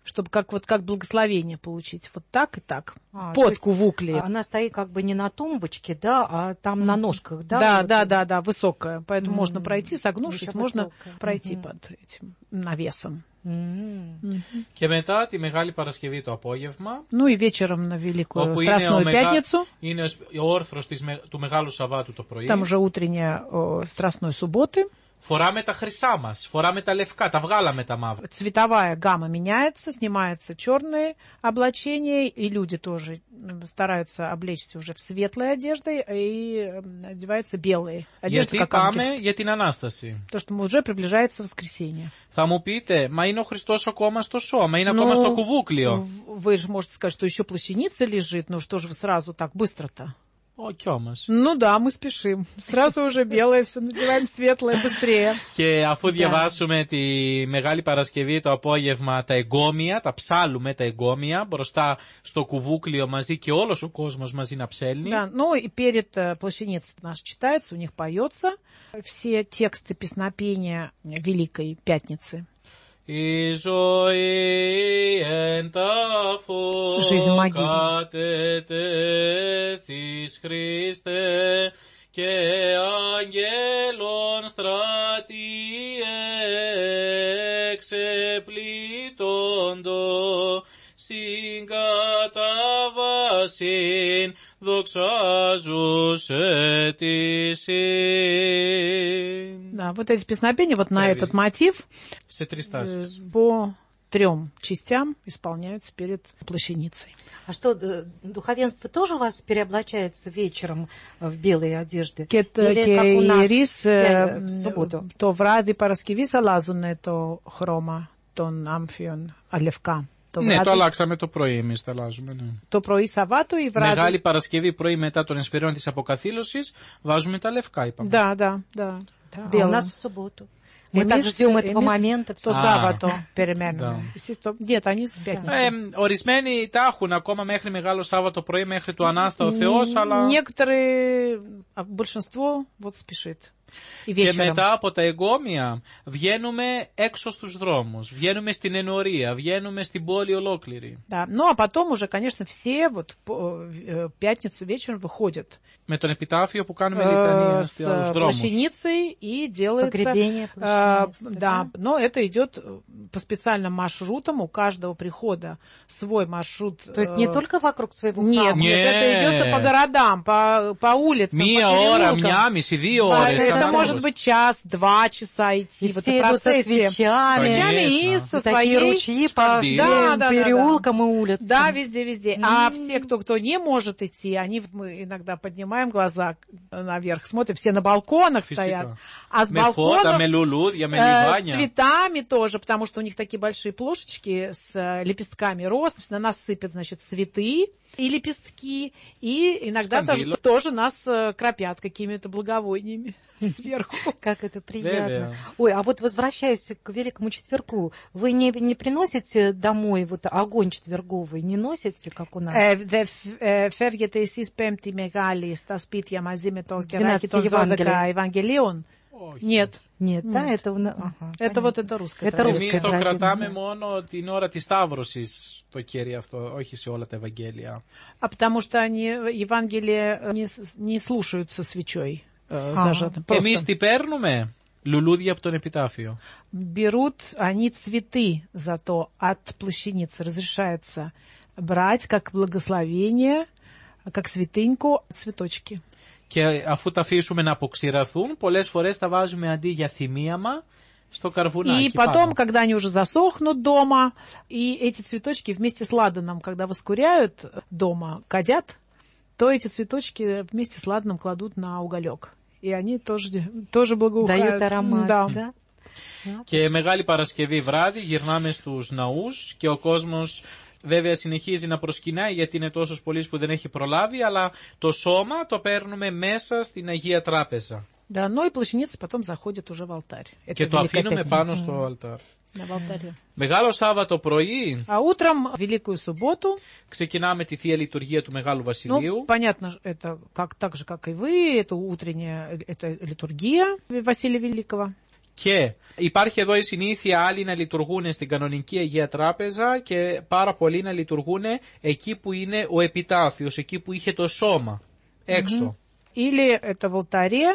чтобы как вот как благословение получить. Вот так и так. А, под кувуклией. Она стоит как бы не на тумбочке, да, а там на ножках, да? Да, вот да, это? да, да, высокая. Поэтому mm-hmm. можно пройти, согнувшись, Еще можно высокая. пройти mm-hmm. под этим навесом. Mm-hmm. Mm-hmm. Και μετά τη Μεγάλη Παρασκευή το απόγευμα, ну и вечером на Великую όπου Страстную είναι ο Пятницу, είναι ο όρθρος της, του Μεγάλου Σαββάτου το πρωί. Там уже утренняя о, Страстной Субботы. Φοράμε τα χρυσά μας, φοράμε τα λευκά, τα βγάλαμε τα μαύρα. Цветовая гамма меняется, снимается черные облачения, и люди тоже стараются облечься уже в светлые одежды, и одеваются белые одежды, Γιατί как πάμε ангельские. για την Ανάσταση. То, что уже приближается воскресенье. Θα μου πείτε, μα είναι ο Χριστός ακόμα στο σώμα, είναι Ну, ακόμα στο κουβούκλιο. Вы же можете сказать, что еще плащаница лежит, ну что же вы сразу так быстро-то? Όχι όμως. Ну да, мы спешим. Сразу уже белое, все надеваем светлое, быстрее. Και αφού διαβάσουμε τη Μεγάλη Παρασκευή το απόγευμα τα εγκόμια, τα ψάλουμε τα εγκόμια μπροστά στο κουβούκλιο μαζί και όλος ο κόσμος μαζί να ψέλνει. Да, ну и перед плащаницей наш читается, у них поется все тексты песнопения Великой Пятницы. Η ζωή εν τάφο κατετέθης Χριστέ και αγγέλων στρατιέ εξεπλήττοντο συγκαταβάσιν δοξάζουσε τισιν. Да, вот эти песнопения вот на этот мотив Σε τρεις τάσεις. по трем частям исполняются перед плащаницей. А что, духовенство тоже у вас переоблачается вечером в белые одежды? Και, Или και как у οι нас ιερείς в субботу? το βράδυ Παρασκευής αλλάζουν το χρώμα των άμφιων αλευκά. Το Ναι, βράδυ, το αλλάξαμε το πρωί, εμείς τα αλλάζουμε. Ναι. το πρωί Σαββάτου ή βράδυ. Μεγάλη Παρασκευή πρωί μετά των εσπερών της αποκαθήλωσης βάζουμε τα λευκά, είπαμε. Да, да, да. Да, а у Белым. нас в субботу. Мы Εμείς- так ждем этого εμείς момента. Το Α. Σάββατο περιμένουμε. Да. Εσείς το... Нет, они с пятницы. Ε, ορισμένοι τα έχουν ακόμα μέχρι Μεγάλο Σάββατο πρωί, μέχρι του Ανάστα ο Θεός, αλλά... Некоторые, а большинство вот спешит. И Και вечером. μετά από τα εγκόμια βγαίνουμε έξω στους δρόμους, βγαίνουμε στην ενορία, βγαίνουμε στην πόλη ολόκληρη. Да. Ну, а потом уже, конечно, все вот в э, пятницу вечером выходят Με τον επιτάφιο που κάνουμε э, λιτανία с στους δρόμους. плащаницей и делается... Погребение э, плащаницы, да, да? но это идет по специальным маршрутам, у каждого прихода свой маршрут. То есть не э, только вокруг своего Нет, храма? нет, Нет. это идет по городам, по, по улицам, Μία по ώρα, переулкам. μια μισή, δύο Да, ώρες. это κατάλαβες. может быть час, два часа идти И в все этом идут со процессе. свечами, Свечами и Конечно. со такие своей... ручьи по Да, всем да, да, переулкам и улицам. Да, везде, везде. А все, кто, кто не может идти, они, мы иногда поднимаем глаза наверх, смотрим, все на балконах Физика. стоят. А с Με фото, балконов με λουλούδια, με э, с λιβάνια. цветами тоже, потому что у них такие большие плошечки с э, лепестками роз, на нас сыпят, значит, цветы и лепестки, и иногда тоже, Скандило. тоже нас э, кропят какими-то благовониями сверху. Как это приятно. Βέβαια. Ой, а вот возвращаясь к Великому Четвергу, вы не, не приносите домой вот огонь четверговый, не носите, как у нас? Ε, δε, ε, φεύγετε εσείς Πέμπτη Μεγάλη στα σπίτια μαζί με το κεράκι των δώδεκα Ευαγγελίων. Όχι. Нет. Нет, да, это у нас... Ага, Это понятно. вот это русское. Это русское. Εμείς το τрадиция. κρατάμε μόνο την ώρα της Σταύρωσης, το κέρι αυτό, όχι σε όλα τα Ευαγγέλια. А потому что они Евангелие не, с- не слушаются свечой э, Ага. зажатым. Εμείς Просто τι παίρνουμε? Λουλούδια από τον επιτάφιο. берут они цветы зато от плащаницы. Разрешается брать как благословение, как святыньку цветочки. Και αφού τα αφήσουμε να αποξηραθούν, πολλές φορές τα βάζουμε αντί για θυμίαμα στο καρβουνάκι. И потом, πάνω. когда они уже засохнут дома, и эти цветочки вместе с ладаном, когда воскуряют дома, кадят, то эти цветочки вместе с ладаном кладут на уголек. И они тоже, тоже благоухают. Дают аромат, Да. да? Και Μεγάλη Παρασκευή βράδυ γυρνάμε στους ναούς και ο κόσμος βέβαια συνεχίζει να προσκυνάει γιατί είναι τόσος πολλής που δεν έχει προλάβει, αλλά το σώμα το παίρνουμε μέσα στην Αγία Τράπεζα. Да, но и плащаница потом заходит уже в алтарь. Это Και το Великая αφήνουμε Пятница. πάνω στο αλτάρ. Да, в алтаре. Μεγάλο Σάββατο πρωί А утром, в Великую Субботу, ξεκινάμε τη Θεία Λειτουργία του Μεγάλου ну, Βασιλείου. понятно, это как, так же, как и вы, это утренняя это литургия Василия Великого. Και υπάρχει εδώ η συνήθεια άλλοι να λειτουργούν στην κανονική Αγία Τράπεζα και πάρα πολλοί να литургούν εκεί που είναι ο επιτάφιος, εκεί που είχε το σώμα, έξω. Mm-hmm. Или это в алтаре,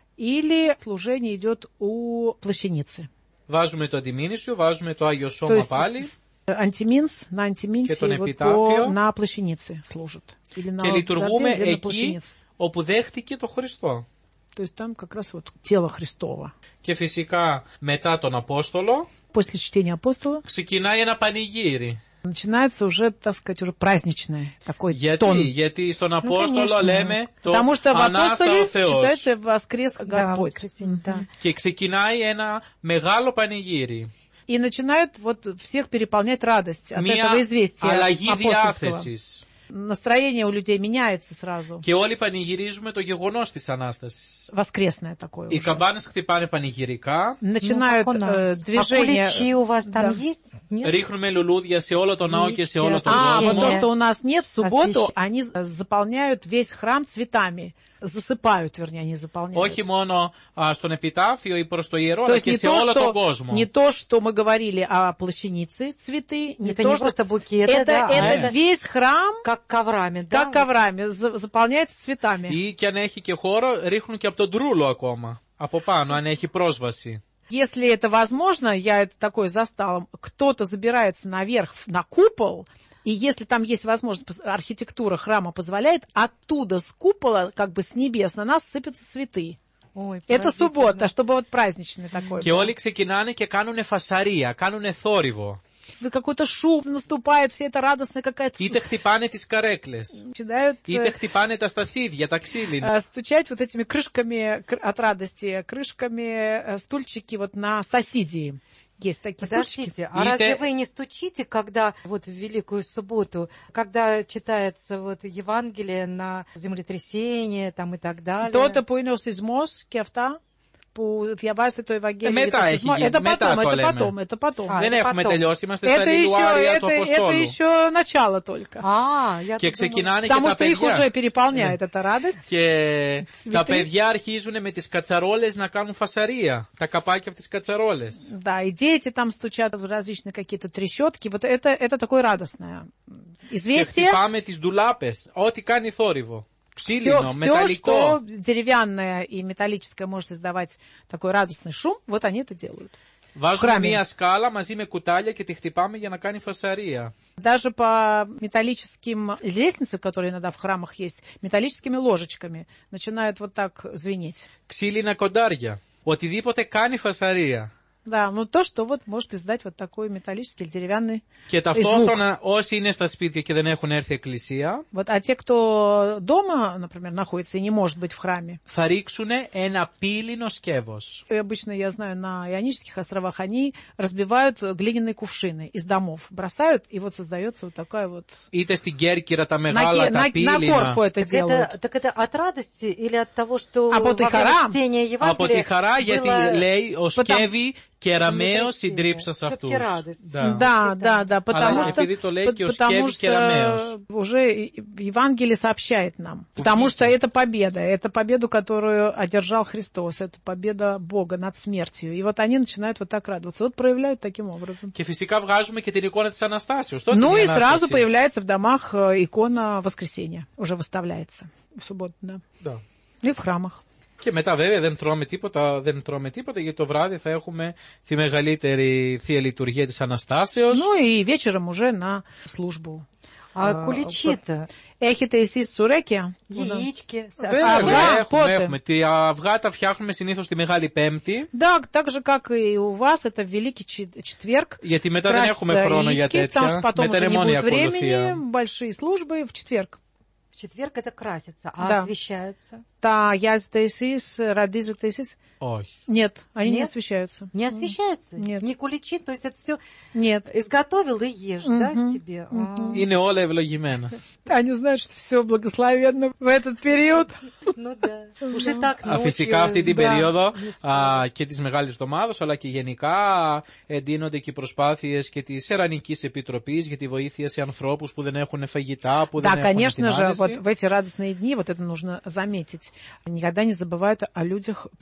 или служение идет у плащаницы. Βάζουμε το αντιμήνυσιο, βάζουμε το Άγιο Σώμα πάλι. Антиминс, на антиминсе, вот то на плащанице служат. Или на και λειτουργούμε εκεί όπου δέχτηκε το Χριστό. То есть там как раз вот тело Христово. Και φυσικά μετά τον Απόστολο После чтения апостола ξεκινάει ένα πανηγύρι. Начинается уже, так сказать, уже праздничное такой γιατί, тон. Γιατί στον Απόστολο ну, λέμε το Потому что в Ανάστα ο апостоле Θεός. читается воскрес Господь. Да, да. Και ξεκινάει ένα μεγάλο πανηγύρι. И начинают вот всех переполнять радость от Μια этого известия αλλαγή апостольского. διάθεσης. Настроение у людей меняется сразу. Και όλοι πανηγυρίζουμε το γεγονός της Ανάστασης. Воскресное такое. Οι уже. καμπάνες χτυπάνε πανηγυρικά. Начинают ну, э, движение. А куличи у вас там Да. есть? Нет? Ρίχνουμε λουλούδια σε όλο τον ναό και σε όλο τον А, вот κόσμο. то, что у нас нет, в субботу Освещ- они заполняют весь храм цветами. Засыпают, вернее, они заполняют. Όχι μόνο а, στον επιτάφιο ή προς το ιερό, То αλλά есть και не σε то, όλο τον что, κόσμο. не то, что мы говорили о плащанице, цветы, не Это то, не что... просто букеты, это, да, а это это- весь храм, Как коврами, да? как коврами, за- заполняется цветами. Ή και αν έχει και χώρο, ρίχνουν και από τον τρούλο ακόμα. Από πάνω, αν έχει πρόσβαση. Если это возможно, я это такое застала, кто-то забирается наверх на купол, и если там есть возможность, архитектура храма позволяет, оттуда с купола, как бы с небес, на нас сыпятся цветы. Ой, Это поразительно. суббота, чтобы вот праздничный такой Και был. όλοι ξεκινάνε και κάνουν φασαρία, κάνουν θόρυβο. Какой-то шум наступает, все это радостно какая-то... Είτε χτυπάνε τις καρέκλες, Начинают είτε э, χτυπάνε τα στασίδια, τα ξύλινα. э, стучать вот этими крышками кр- от радости, крышками э, стульчики вот на сосидии. Есть такие стульчики. Подождите, а И разве те- вы не стучите, когда вот в Великую Субботу, когда читается вот Евангелие на землетрясение там и так далее? Τότε που είναι ο σεισμός και αυτά που διαβάζετε το Ευαγγέλιο. Ε, μετά για το έχει σεισμό. γίνει, Это μετά потом, το это λέμε. потом, это потом. Α, Δεν это έχουμε потом. τελειώσει, είμαστε στα Это еще, λιλουάρια του это, это Αποστόλου. еще начало только. А, я Και тут думала- ξεκινάνε και Потому τα что их уже παιδιά. переполняет эта радость. Και Цветы. τα παιδιά αρχίζουν με τις κατσαρόλες να κάνουν φασαρία. Τα καπάκια από τις κατσαρόλες. Да, и дети там стучат в различные какие-то трещотки. Вот это, это такое радостное Και известие. χτυπάμε τις ντουλάπες, ό,τι κάνει θόρυβο. Ξύλινο, Все, μεταλλικό. что деревянное и металлическое может издавать такой радостный шум, вот они это делают. Βάζουμε Χράμι. μία σκάλα μαζί με κουτάλια και τη χτυπάμε για να κάνει φασαρία. Даже по металлическим лестницам, которые иногда в храмах есть, металлическими ложечками начинают вот так звенеть. Ξύλινα κοντάρια. Οτιδήποτε κάνει φασαρία. Да, ну то, что вот может издать вот такой металлический или деревянный Και звук. ταυτόχρονα όσοι είναι στα σπίτια και δεν έχουν έρθει εκκλησία, Вот, а те, кто дома, например, находится и не может быть в храме, θα ρίξουν ένα πύλινο σκεύος. и обычно, я знаю, на Ионических островах они разбивают глиняные кувшины из домов, бросают, и вот создается вот такая вот... Είτε στην Κέρκυρα τα На, μεγάλα ке- τα на, на πύλινα. корфу это Так делают. это, так это от радости или от того, что А вот и во время хара. чтения Евангелия Από τη χαρά γιατί было λέει ο Σκεύη και Ραμαίος землетрясение? συντρίψα σε αυτούς. Всё-таки радость. Да. Да, да, да, потому Αλλά что, επειδή το λέει по- και ο потому Σκεύη και Ραμαίος. что уже и- Евангелие сообщает нам, потому что это победа, это победу, которую одержал Христос, это победа Бога над смертью. И вот они начинают вот так радоваться, вот проявляют таким образом. Και φυσικά βγάζουμε και την εικόνα της Αναστάσεως. Τότε Ну η и сразу Ανάσταση. появляется в домах э, икона воскресения, уже выставляется в субботу, да, Да. и в храмах. Και μετά βέβαια δεν τρώμε τίποτα, δεν τρώμε τίποτα γιατί το βράδυ θα έχουμε τη μεγαλύτερη Θεία Λειτουργία της Αναστάσεως. Ну и вечером уже на службу. А А, куличи-то? Έχετε εσείς τσουρέκι? Яички. Βέβαια, αυγά, έχουμε, πότε? έχουμε. Τι αυγά τα φτιάχνουμε συνήθως τη Μεγάλη Πέμπτη, Да, так же, как и у вас, это Великий Чет- Четверг. γιατί μετά δεν έχουμε Красятся χρόνο για яички, потому τέτοια. что потом Μετά уже είναι не μόνο η будет времени, ακολουθία. большие службы в четверг. В четверг это красится, а Да. освещаются? Τα γιάζετε εσείς, ραντίζετε εσείς? Όχι. Нет, они не Нет? освещаются. Не освещаются? Нет. Не куличи? То есть это все Нет. изготовил и ешь, да, себе? А, Είναι όλα ευλογημένα. Они знают, что все благословенно в этот период. Ну да. Уж и так Α, ночью. Φυσικά αυτή την да, περίοδο не α, και της Μεγάλης Εβδομάδας αλλά και γενικά εντείνονται και οι προσπάθειες και της Ερανικής Επιτροπής για τη βοήθεια σε ανθρώπους που δεν έχουν φαγητά, που Да, δεν έχουν конечно την же, άνεση. вот в эти радостные дни, вот это нужно заметить, никогда не забывают о людях, которые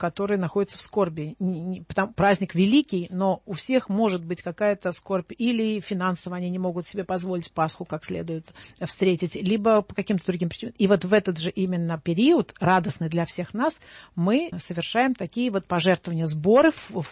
находятся в скорби. Не, не, потому, праздник великий, но у всех может быть какая-то скорбь. Или финансово они не могут себе позволить Пасху как следует встретить, либо по каким-то другим причинам. И вот в этот же именно период, радостный для всех нас, мы совершаем такие вот пожертвования, сборы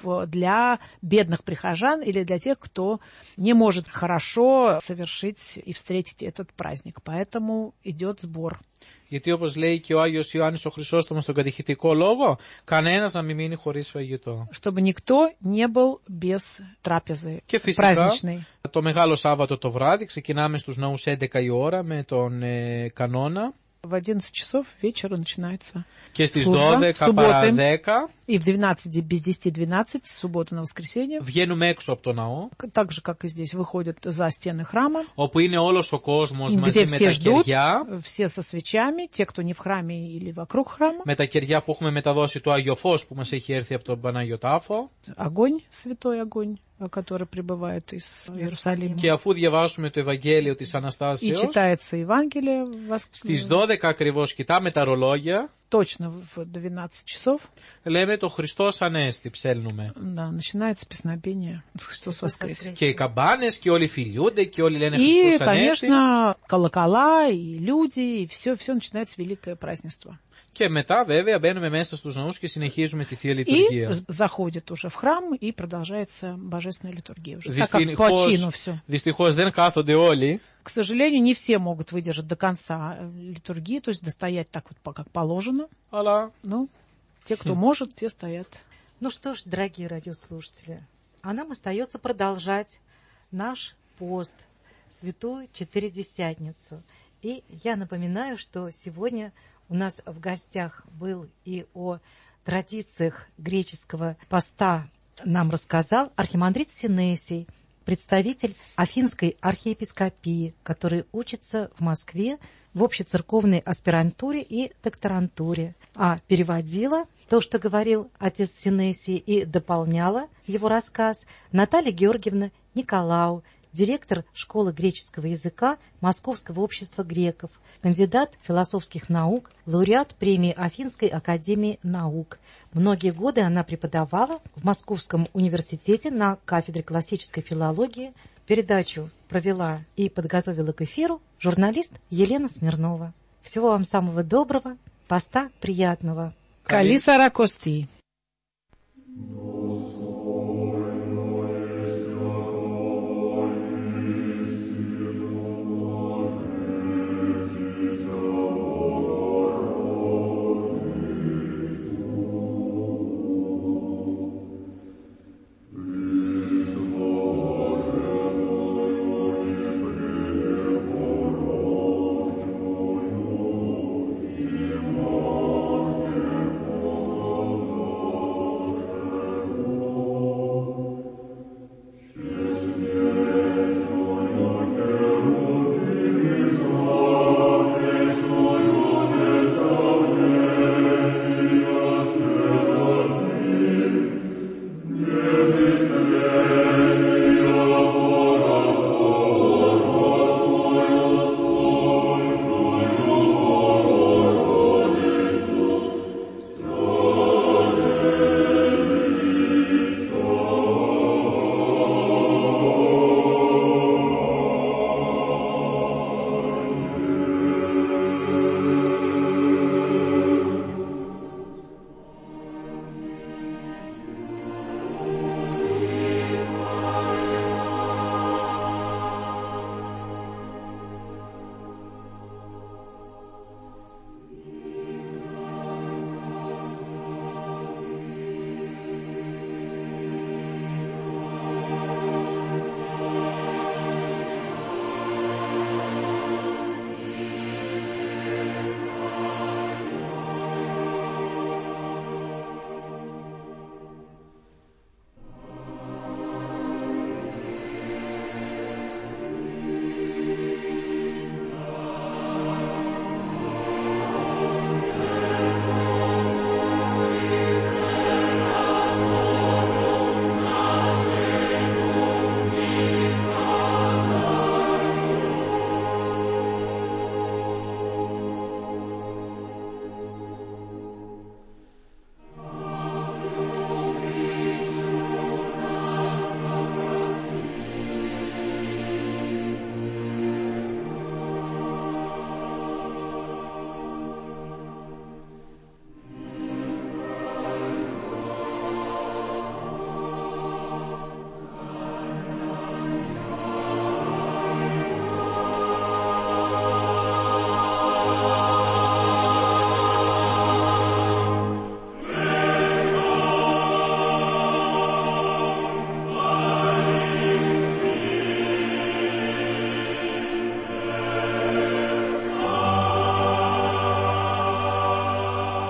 для бедных прихожан или для тех, кто не может хорошо совершить и встретить этот праздник. Поэтому идет сбор. Γιατί όπως λέει και ο Άγιος Ιωάννης ο Χρυσόστομος στον κατηχητικό λόγο, κανένας να μην μείνει χωρίς φαγητό. Чтобы никто не был без трапезы και φυσικά, праздничной. Το Μεγάλο Σάββατο το βράδυ ξεκινάμε στους ναούς έντεκα η ώρα με τον ε, κανόνα. В одиннадцать часов вечера начинается και στις служба, δώδεκα παρά δέκα и в двенадцать, без десяти двенадцать, с субботы на воскресенье. Βγαίνουμε έξω από το ναό. Так же, как и здесь, выходят за стены храма. Όπου είναι όλος ο κόσμος μαζί με τα κεριά. Все со свечами, те, кто не в храме или вокруг храма. Με τα κεριά που έχουμε μεταδώσει το Άγιο Φως που μας έχει έρθει από τον Πανάγιο Τάφο. Огонь, святой огонь, который прибывает из Иерусалима. Και αφού διαβάσουμε το Ευαγγέλιο της Αναστάσεως. И читается Евангелие. Στις δώδεκα ακριβώς κοιτάμε τα ρολόγια. Точно в двенадцать часов. Λέμε το Χριστός Ανέστη, ψέλνουμε. Да, начинается песнопение. Χριστός воскрес. Και οι καμπάνες και όλοι φιλιούνται και όλοι λένε и, Χριστός Ανέστη. И, конечно, колокола, и люди, и все, все начинается великое празднество. Και μετά βέβαια μπαίνουμε μέσα στους ναούς και συνεχίζουμε τη Θεία Λειτουργία. И заходит уже в храм, и продолжается божественная литургия. Уже. Δυστυχώς, так как по чину все. Δυστυχώς δεν κάθονται όλοι. К сожалению, не все могут выдержать до конца литургии, то есть достоять так вот, как положено. Αλλά... Ну, те, кто может, те стоят. Ну что ж, дорогие радиослушатели, а нам остается продолжать наш пост, Святую Четыредесятницу. И я напоминаю, что сегодня у нас в гостях был и о традициях греческого поста нам рассказал архимандрит Синесий, представитель Афинской архиепископии, который учится в Москве в общецерковной аспирантуре и докторантуре. А переводила то, что говорил отец Синесий, и дополняла его рассказ Наталья Георгиевна Николау, директор школы греческого языка Московского общества греков, кандидат философских наук, лауреат премии Афинской академии наук. Многие годы она преподавала в Московском университете на кафедре классической филологии. Передачу провела и подготовила к эфиру журналист Елена Смирнова. Всего вам самого доброго, поста приятного. Калисара Кости.